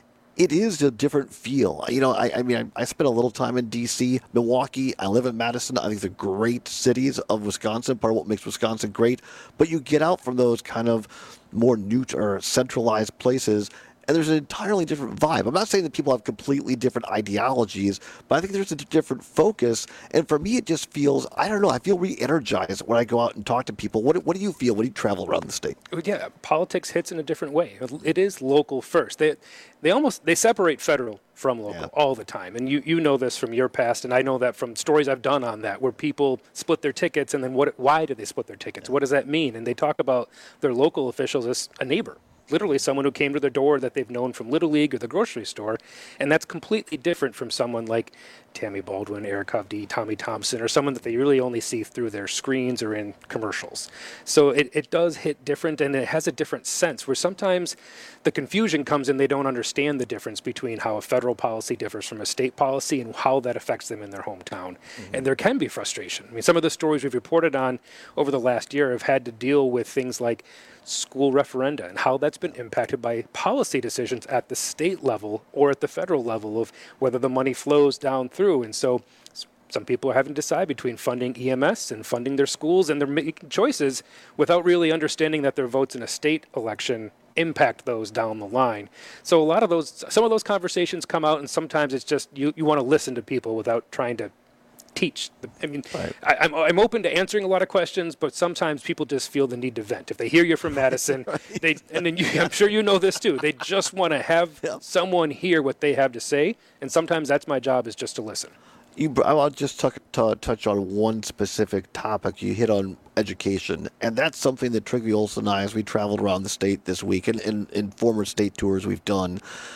T: It is a different feel. You know, I, I mean, I, I spent a little time in D C, Milwaukee. I live in Madison. I think they're great cities of Wisconsin, part of what makes Wisconsin great. But you get out from those kind of more neutral or centralized places, and there's an entirely different vibe. I'm not saying that people have completely different ideologies, but I think there's a different focus. And for me, it just feels, I don't know, I feel re-energized when I go out and talk to people. What, what do you feel when you travel around the state?
B: Yeah, politics hits in a different way. It is local first. They they almost, they separate federal from local yeah. all the time. And you, you know this from your past, and I know that from stories I've done on that, where people split their tickets, and then what? why do they split their tickets? Yeah. What does that mean? And they talk about their local officials as a neighbor. Literally someone who came to their door that they've known from Little League or the grocery store. And that's completely different from someone like Tammy Baldwin, Eric Hovde, Tommy Thompson, or someone that they really only see through their screens or in commercials. So it, it does hit different, and it has a different sense where sometimes the confusion comes in. They don't understand the difference between how a federal policy differs from a state policy and how that affects them in their hometown. Mm-hmm. And there can be frustration. I mean, some of the stories we've reported on over the last year have had to deal with things like school referenda and how that's been impacted by policy decisions at the state level or at the federal level of whether the money flows down through. And so some people are having to decide between funding E M S and funding their schools, and they're making choices without really understanding that their votes in a state election impact those down the line. So a lot of those, some of those conversations come out, and sometimes it's just you, you want to listen to people without trying to teach. I mean, right. I, I'm, I'm open to answering a lot of questions, but sometimes people just feel the need to vent. If they hear you're from Madison, right. they and then you, I'm sure you know this too, they just want to have yep. someone hear what they have to say, and sometimes that's my job, is just to listen.
T: You, I'll just t- t- touch on one specific topic. You hit on education, and that's something that Trygve Olsen and I, as we traveled around the state this week, and in, in former state tours we've done,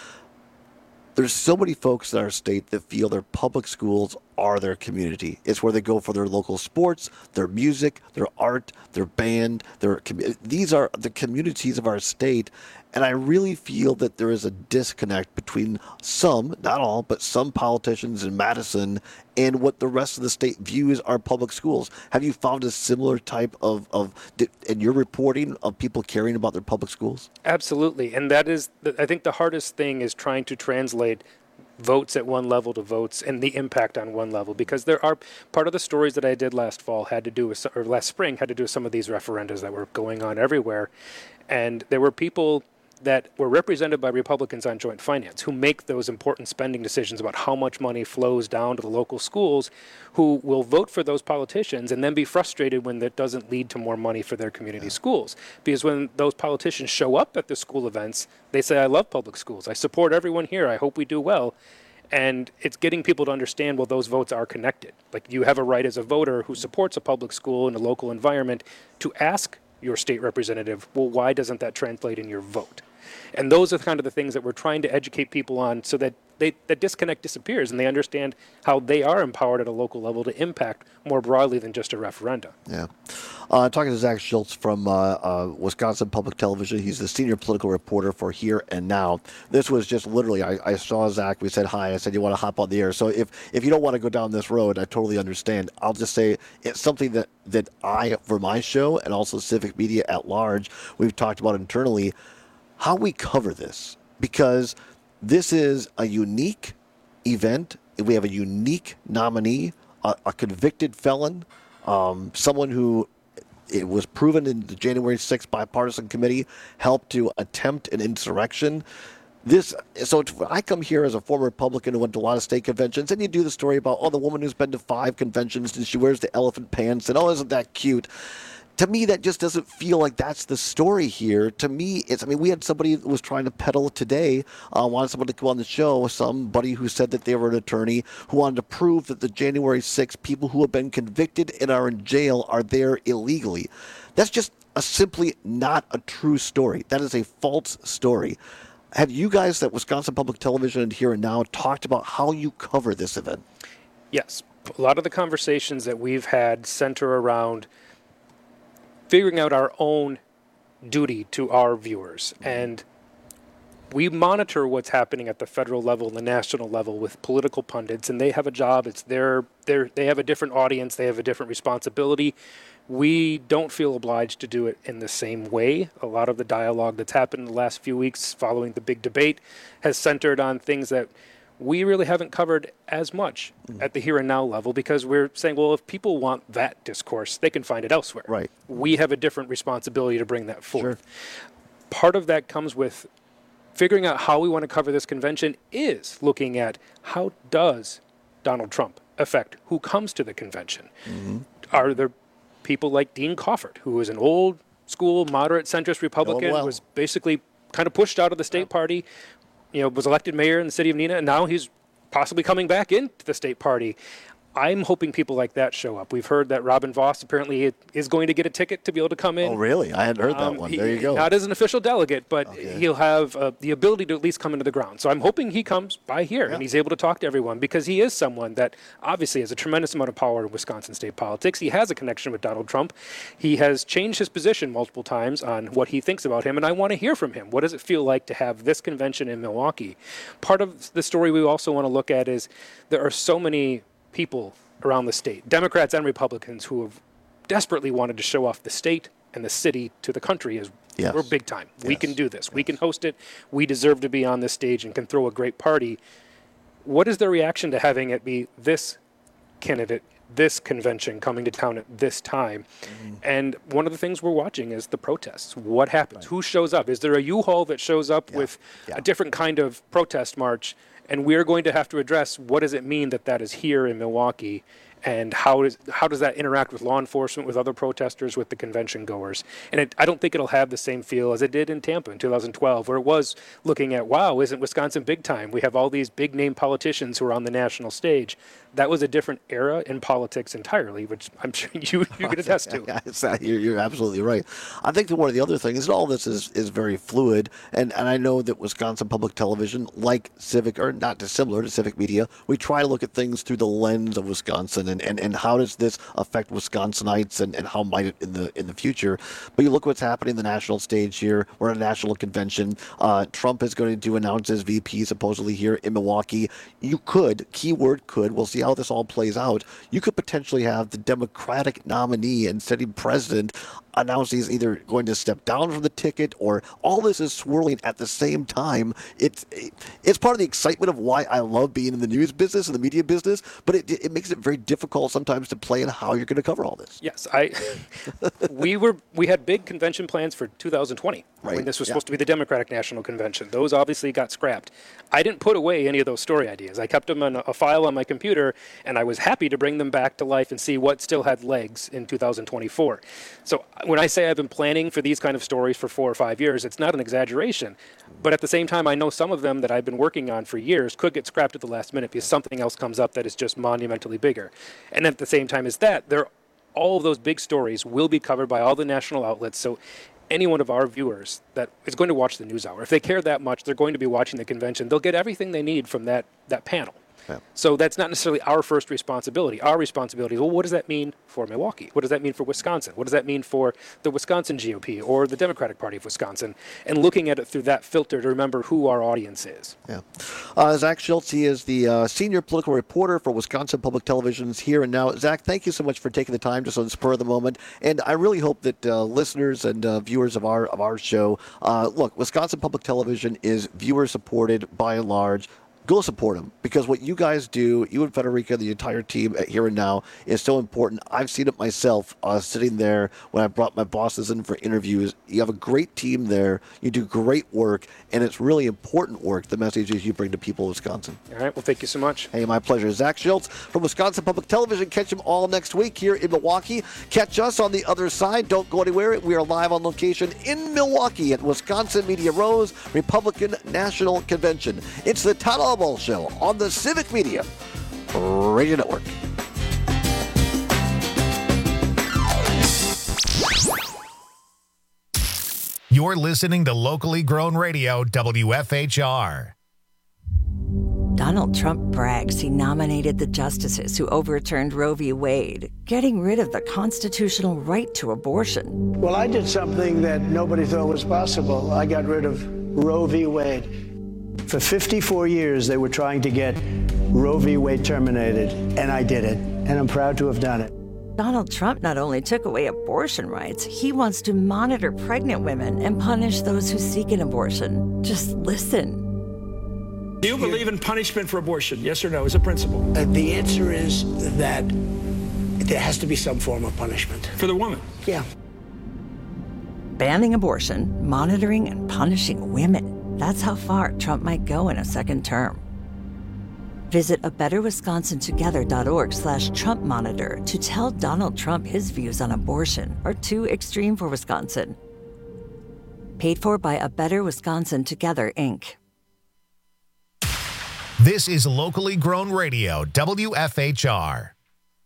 T: there's so many folks in our state that feel their public schools are their community. It's where they go for their local sports, their music, their art, their band. Their these are the communities of our state. And I really feel that there is a disconnect between some, not all, but some politicians in Madison and what the rest of the state views our public schools. Have you found a similar type of, of in your reporting, of people caring about their public schools?
B: Absolutely. And that is, the, I think the hardest thing is trying to translate votes at one level to votes and the impact on one level, because there are part of the stories that I did last fall had to do with, or last spring had to do with some of these referendums that were going on everywhere. And there were people that were represented by Republicans on Joint Finance who make those important spending decisions about how much money flows down to the local schools, who will vote for those politicians and then be frustrated when that doesn't lead to more money for their community yeah. schools. Because when those politicians show up at the school events, they say, I love public schools. I support everyone here. I hope we do well. And it's getting people to understand, well, those votes are connected. Like, you have a right as a voter who supports a public school in a local environment to ask your state representative, well, why doesn't that translate in your vote? And those are kind of the things that we're trying to educate people on, so that they, that disconnect disappears and they understand how they are empowered at a local level to impact more broadly than just a referenda.
T: Yeah. Uh, talking to Zach Schultz from uh, uh, Wisconsin Public Television. He's the senior political reporter for Here and Now. This was just literally, I, I saw Zach, we said hi, I said, you want to hop on the air? So if, if you don't want to go down this road, I totally understand. I'll just say it's something that, that I, for my show, and also Civic Media at large, we've talked about internally, how we cover this, because this is a unique event we have a unique nominee, a, a convicted felon, um, someone who it was proven in the January sixth bipartisan committee helped to attempt an insurrection. This, so I come here as a former Republican who went to a lot of state conventions, and you do the story about, oh, the woman who's been to five conventions and she wears the elephant pants, and oh, isn't that cute? To me, that just doesn't feel like that's the story here. To me, it's, I mean, we had somebody that was trying to peddle today, uh, wanted someone to come on the show, somebody who said that they were an attorney, who wanted to prove that the January sixth people who have been convicted and are in jail are there illegally. That's just a, simply not a true story. That is a false story. Have you guys at Wisconsin Public Television and Here and Now talked about how you cover this event?
B: Yes. A lot of the conversations that we've had center around figuring out our own duty to our viewers. And we monitor what's happening at the federal level and the national level with political pundits, and they have a job. It's their, their, they have a different audience. They have a different responsibility. We don't feel obliged to do it in the same way. A lot of the dialogue that's happened in the last few weeks following the big debate has centered on things that we really haven't covered as much mm. at the Here and Now level, because we're saying, well, if people want that discourse, they can find it elsewhere.
T: Right.
B: We have a different responsibility to bring that forth.
T: Sure.
B: Part of that comes with figuring out how we want to cover this convention is looking at how does Donald Trump affect who comes to the convention. Mm-hmm. Are there people like Dean Coffert, who is an old school moderate centrist Republican,
T: well.
B: was basically kind of pushed out of the state party, you know, was elected mayor in the city of Neenah, and now he's possibly coming back into the state party. I'm hoping people like that show up. We've heard that Robin Voss apparently is going to get a ticket to be able to come in.
T: Oh, really? I hadn't heard that
B: Um,
T: one.
B: he-
T: There you go.
B: Not as an official delegate, but
T: Okay.
B: he'll have uh, the ability to at least come into the ground. So I'm hoping he comes by here and he's able to talk to everyone, because he is someone that obviously has a tremendous amount of power in Wisconsin state politics. He has a connection with Donald Trump. He has changed his position multiple times on what he thinks about him, and I want to hear from him. What does it feel like to have this convention in Milwaukee? Part of the story we also want to look at is there are so many people around the state, Democrats and Republicans, who have desperately wanted to show off the state and the city to the country as
T: Yes.
B: we're big time. We can do this. We can host it. We deserve to be on this stage and can throw a great party. What is their reaction to having it be this candidate, this convention coming to town at this time? Mm-hmm. And one of the things we're watching is the protests. What happens? Right. Who shows up? Is there a U-Haul that shows up yeah. with yeah. a different kind of protest march? And we're going to have to address, what does it mean that that is here in Milwaukee, and how does how does that interact with law enforcement, with other protesters, with the convention goers? And it, I don't think it'll have the same feel as it did in Tampa in two thousand twelve, where it was looking at, wow, isn't Wisconsin big time? We have all these big name politicians who are on the national stage. That was a different era in politics entirely, which I'm sure you, you can attest to.
T: It's that, you're, you're absolutely right. I think that one of the other things is all this is, is very fluid, and, and I know that Wisconsin Public Television, like Civic, or not dissimilar to Civic Media, we try to look at things through the lens of Wisconsin, and, and, and how does this affect Wisconsinites, and, and how might it in the in the future. But you look what's happening in the national stage here. We're at a national convention. Uh, Trump is going to announce his V P supposedly here in Milwaukee. You could, keyword could, we'll see how this all plays out, you could potentially have the Democratic nominee and sitting president announce he's either going to step down from the ticket, or all this is swirling at the same time. It's it's part of the excitement of why I love being in the news business and the media business, but it it makes it very difficult sometimes to plan how you're going to cover all this.
B: Yes, I. we were we had big convention plans for two thousand twenty
T: right.
B: when this was
T: yeah.
B: supposed to be the Democratic National Convention. Those obviously got scrapped. I didn't put away any of those story ideas. I kept them in a file on my computer, and I was happy to bring them back to life and see what still had legs in two thousand twenty-four. So when I say I've been planning for these kind of stories for four or five years, it's not an exaggeration. But at the same time, I know some of them that I've been working on for years could get scrapped at the last minute because something else comes up that is just monumentally bigger. And at the same time as that, there, all of those big stories will be covered by all the national outlets. So any one of our viewers that is going to watch the NewsHour, if they care that much, they're going to be watching the convention. They'll get everything they need from that, that panel.
T: Yeah.
B: So that's not necessarily our first responsibility. Our responsibility is, well, what does that mean for Milwaukee? What does that mean for Wisconsin? What does that mean for the Wisconsin G O P or the Democratic Party of Wisconsin? And looking at it through that filter to remember who our audience is.
T: Yeah. Uh, Zach Schultz, he is the uh, senior political reporter for Wisconsin Public Television's Here and Now. Zach, thank you so much for taking the time just on the spur of the moment. And I really hope that uh, listeners and uh, viewers of our of our show, uh, look, Wisconsin Public Television is viewer supported by and large. go support them, because what you guys do, you and Federica, the entire team at Here and Now, is so important. I've seen it myself uh, sitting there when I brought my bosses in for interviews. You have a great team there. You do great work, and it's really important work, the messages you bring to people of Wisconsin.
B: All right. Well, thank you so much.
T: Hey, my pleasure. Zach Schultz from Wisconsin Public Television. Catch him all next week here in Milwaukee. Catch us on the other side. Don't go anywhere. We are live on location in Milwaukee at Wisconsin Media Row's Republican National Convention. It's the Todd Albaugh Show on the Civic Media Radio Network.
A: You're listening to locally grown radio, W F H R.
D: Donald Trump brags he nominated the justices who overturned Roe v. Wade, getting rid of the constitutional right to abortion.
E: Well, I did something that nobody thought was possible. I got rid of Roe v. Wade. For fifty-four years, they were trying to get Roe v. Wade terminated, and I did it, and I'm proud to have done it.
D: Donald Trump not only took away abortion rights, he wants to monitor pregnant women and punish those who seek an abortion. Just listen.
G: Do you believe in punishment for abortion? Yes or no, as a principle?
E: Uh, the answer is that there has to be some form of punishment.
G: For the woman?
E: Yeah.
D: Banning abortion, monitoring and punishing women. That's how far Trump might go in a second term. Visit a better wisconsin together dot org slash Trump monitor to tell Donald Trump his views on abortion are too extreme for Wisconsin. Paid for by A Better Wisconsin Together, Incorporated.
A: This is locally grown radio, W F H R.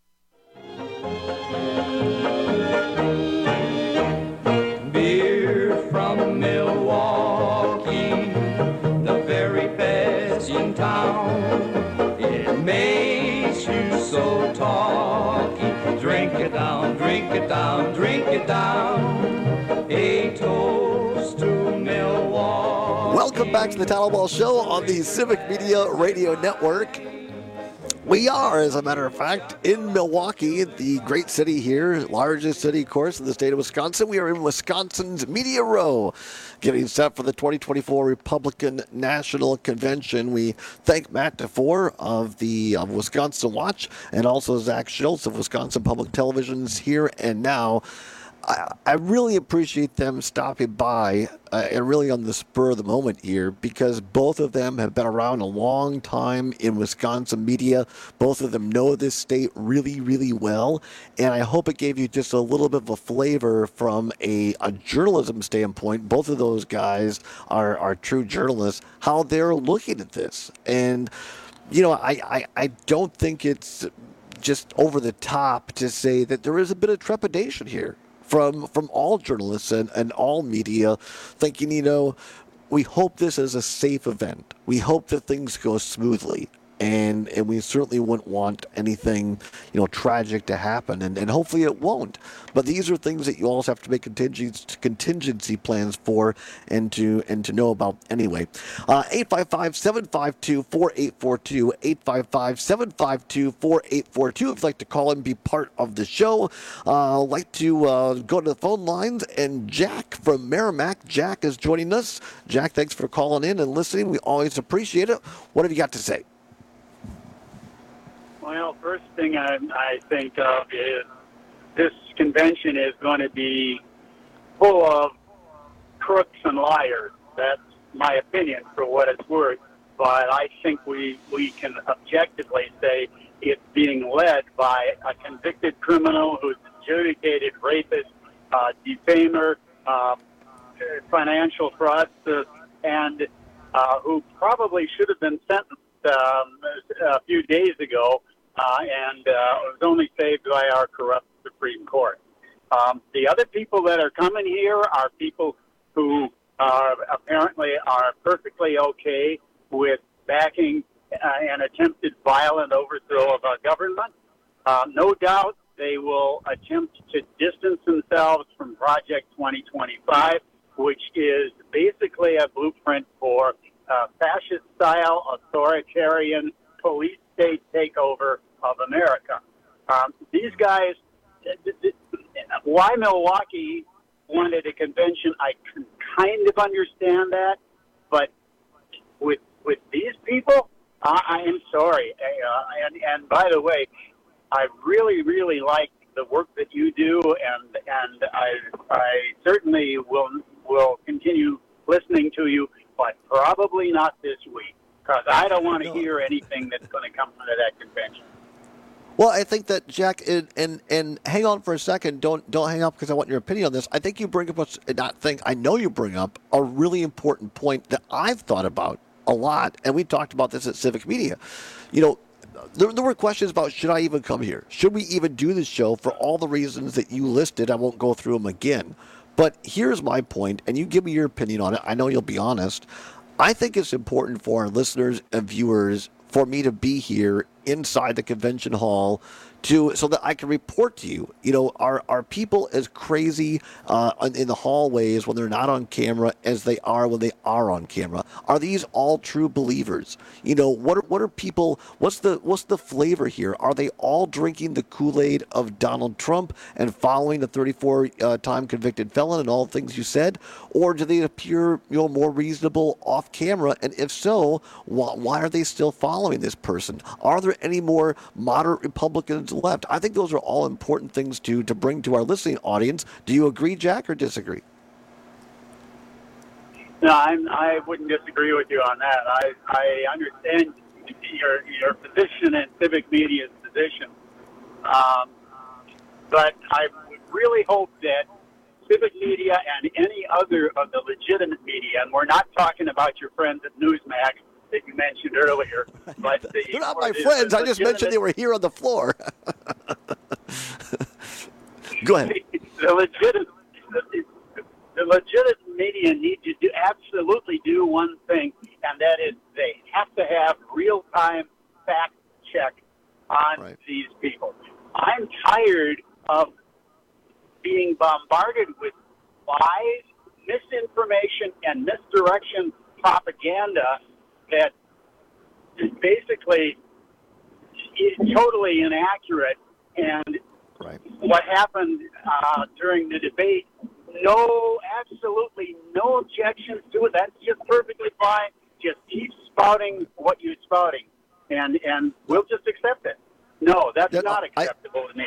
C: Beer from Milwaukee, the very best in town. It makes you so talky. Drink it down, drink it down, drink it down. A toast to Milwaukee.
T: Welcome back to the Todd Albaugh Show on the Civic Media Radio Network. We are, as a matter of fact, in Milwaukee, the great city here, largest city, of course, in the state of Wisconsin. We are in Wisconsin's Media Row, getting set for the twenty twenty-four Republican National Convention. We thank Matt DeFore of the of Wisconsin Watch and also Zach Schultz of Wisconsin Public Television's Here and Now. I, I really appreciate them stopping by uh, and really on the spur of the moment here, because both of them have been around a long time in Wisconsin media. Both of them know this state really, really well. And I hope it gave you just a little bit of a flavor from a, a journalism standpoint. Both of those guys are, are true journalists, how they're looking at this. And, you know, I, I, I don't think it's just over the top to say that there is a bit of trepidation here from from all journalists and, and all media, thinking, you know, we hope this is a safe event. We hope that things go smoothly. And and we certainly wouldn't want anything, you know, tragic to happen. And, and hopefully it won't. But these are things that you also have to make contingency, contingency plans for and to and to know about anyway. Uh, eight five five, seven five two, four eight four two, eight five five, seven five two, four eight four two. If you'd like to call and be part of the show, uh, I'd like to uh, go to the phone lines. And Jack from Merrimack, Jack is joining us. Jack, thanks for calling in and listening. We always appreciate it. What have you got to say?
I: Well, first thing I, I think of is this convention is going to be full of crooks and liars. That's my opinion, for what it's worth. But I think we, we can objectively say it's being led by a convicted criminal who's adjudicated rapist, uh, defamer, uh, financial fraudster, and uh, who probably should have been sentenced um, a few days ago. Uh, and uh, it was only saved by our corrupt Supreme Court. Um, the other people that are coming here are people who uh, apparently are perfectly okay with backing uh, an attempted violent overthrow of our government. Uh, no doubt they will attempt to distance themselves from Project twenty twenty-five, which is basically a blueprint for uh, fascist-style authoritarian police state takeover of America. Um, these guys, why Milwaukee wanted a convention, I can kind of understand that, but with with these people, I, I am sorry. Uh, and, and by the way, I really, really like the work that you do, and and I I certainly will will continue listening to you, but probably not this week, because I don't want to hear anything that's going to come out of that convention.
T: Well, I think that, Jack, and and, and hang on for a second. Don't don't hang up, because I want your opinion on this. I think you bring up, a, not think, I know you bring up a really important point that I've thought about a lot, and we talked about this at Civic Media. You know, there, there were questions about, should I even come here? Should we even do this show for all the reasons that you listed? I won't go through them again. But here's my point, and you give me your opinion on it. I know you'll be honest. I think it's important for our listeners and viewers for me to be here inside the convention hall to so that I can report to you. You know, are are people as crazy uh, in the hallways when they're not on camera as they are when they are on camera? Are these all true believers? You know, what are what are people? What's the what's the flavor here? Are they all drinking the Kool-Aid of Donald Trump and following the thirty-four uh, time convicted felon and all the things you said, or do they appear, you know, more reasonable off camera? And if so, why, why are they still following this person? Are there any more moderate Republicans left? I think those are all important things to to bring to our listening audience. Do you agree, Jack, or disagree?
I: No, I'm, I wouldn't disagree with you on that. I, I understand your your position and Civic Media's position, um, but I would really hope that Civic Media and any other of the legitimate media, and we're not talking about your friends at Newsmax that you mentioned earlier, but the,
T: they're not my friends. I just mentioned they were here on the floor. Go ahead.
I: The legitimate, the, the legitimate media need to do absolutely do one thing, and that is they have to have real-time fact check on right. these people. I'm tired of being bombarded with lies, misinformation, and misdirection propaganda that is basically totally inaccurate. And
T: right.
I: what happened uh, during the debate, no, absolutely no objections to it. That's just perfectly fine. Just keep spouting what you're spouting, and and we'll just accept it. No, that's
T: that,
I: not
T: I,
I: acceptable to me.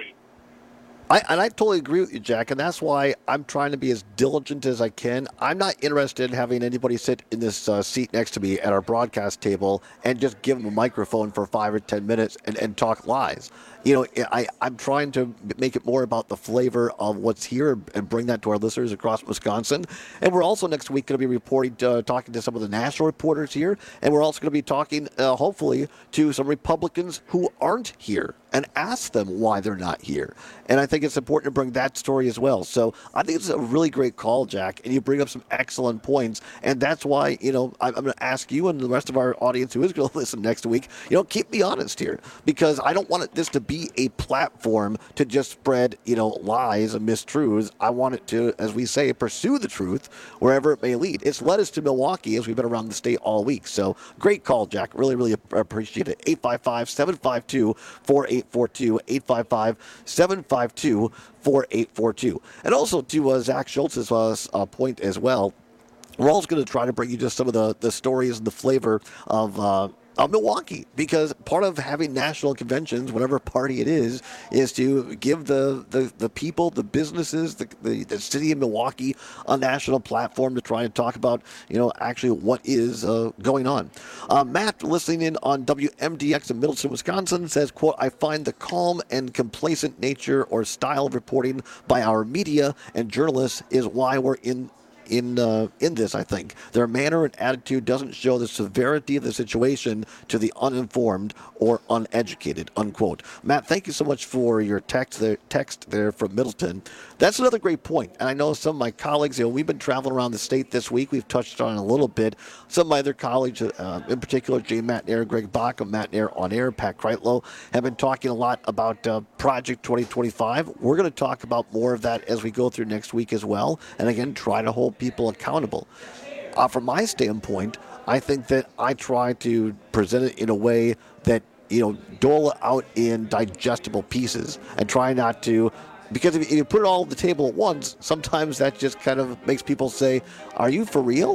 T: I, and I totally agree with you, Jack, and that's why I'm trying to be as diligent as I can. I'm not interested in having anybody sit in this uh, seat next to me at our broadcast table and just give them a microphone for five or ten minutes and, and talk lies. You know, I, I'm trying to make it more about the flavor of what's here and bring that to our listeners across Wisconsin. And we're also next week going to be reporting, uh, talking to some of the national reporters here, and we're also going to be talking, uh, hopefully, to some Republicans who aren't here and ask them why they're not here. And I think it's important to bring that story as well. So I think it's a really great call, Jack, and you bring up some excellent points. And that's why, you know, I'm going to ask you and the rest of our audience who is going to listen next week, you know, keep me honest here, because I don't want this to be a platform to just spread, you know, lies and mistruths. I want it to, as we say, pursue the truth wherever it may lead. It's led us to Milwaukee as we've been around the state all week. So great call, Jack. Really, really appreciate it. eight five five, seven five two, four eight four two, eight five five, seven five two, four eight four two. And also to uh, Zach Schultz's uh, uh, point as well, we're also going to try to bring you just some of the, the stories and the flavor of uh, of Milwaukee, because part of having national conventions, whatever party it is, is to give the, the, the people, the businesses, the, the, the city of Milwaukee a national platform to try and talk about, you know, actually what is uh, going on. Uh, Matt, listening in on W M D X in Middleton, Wisconsin, says, quote, I find the calm and complacent nature or style of reporting by our media and journalists is why we're in In uh, in this, I think. Their manner and attitude doesn't show the severity of the situation to the uninformed or uneducated, unquote. Matt, thank you so much for your text there, text there from Middleton. That's another great point. And I know some of my colleagues, you know, we've been traveling around the state this week. We've touched on it a little bit. Some of my other colleagues, uh, in particular, Jay Matnair, Greg Bach of Matnair On Air, Pat Kreitlow, have been talking a lot about uh, Project twenty twenty-five. We're going to talk about more of that as we go through next week as well. And again, try to hold people accountable. Uh, from my standpoint, I think that I try to present it in a way that, you know, dole it out in digestible pieces and try not to, because if you put it all on the table at once, sometimes that just kind of makes people say, are you for real?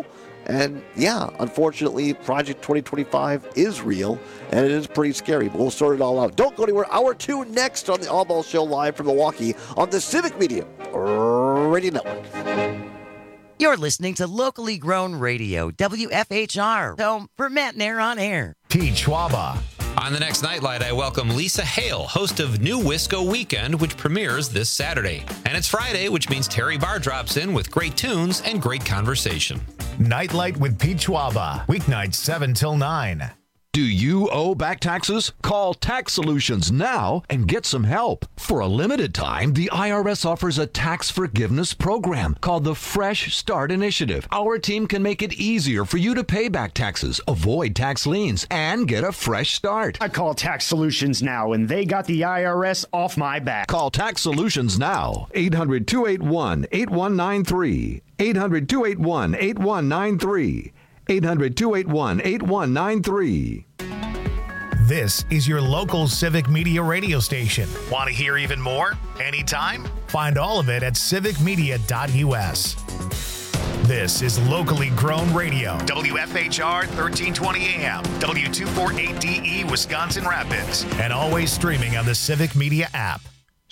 T: And yeah, unfortunately, Project twenty twenty-five is real, and it is pretty scary, but we'll sort it all out. Don't go anywhere. Hour two next on the All Ball Show live from Milwaukee on the Civic Media Radio Network.
R: You're listening to locally grown radio, W F H R, home for Matt Nair on air.
A: Pete Schwaba.
H: On the next Nightlight, I welcome Lisa Hale, host of New Wisco Weekend, which premieres this Saturday. And it's Friday, which means Terry Barr drops in with great tunes and great conversation.
A: Nightlight with Pete Schwaba. Weeknights seven till nine.
J: Do you owe back taxes? Call Tax Solutions now and get some help. For a limited time, the I R S offers a tax forgiveness program called the Fresh Start Initiative. Our team can make it easier for you to pay back taxes, avoid tax liens, and get a fresh start.
K: I call Tax Solutions now, and they got the I R S off my back.
J: Call Tax Solutions now. eight hundred, two eight one, eight one nine three. eight hundred, two eight one, eight one nine three. eight hundred, two eight one, eight one nine three.
A: This is your local Civic Media radio station. Want to hear even more? Anytime? Find all of it at civic media dot U S. This is locally grown radio. W F H R thirteen twenty A M, W two forty-eight D E Wisconsin Rapids, and always streaming on the Civic Media app.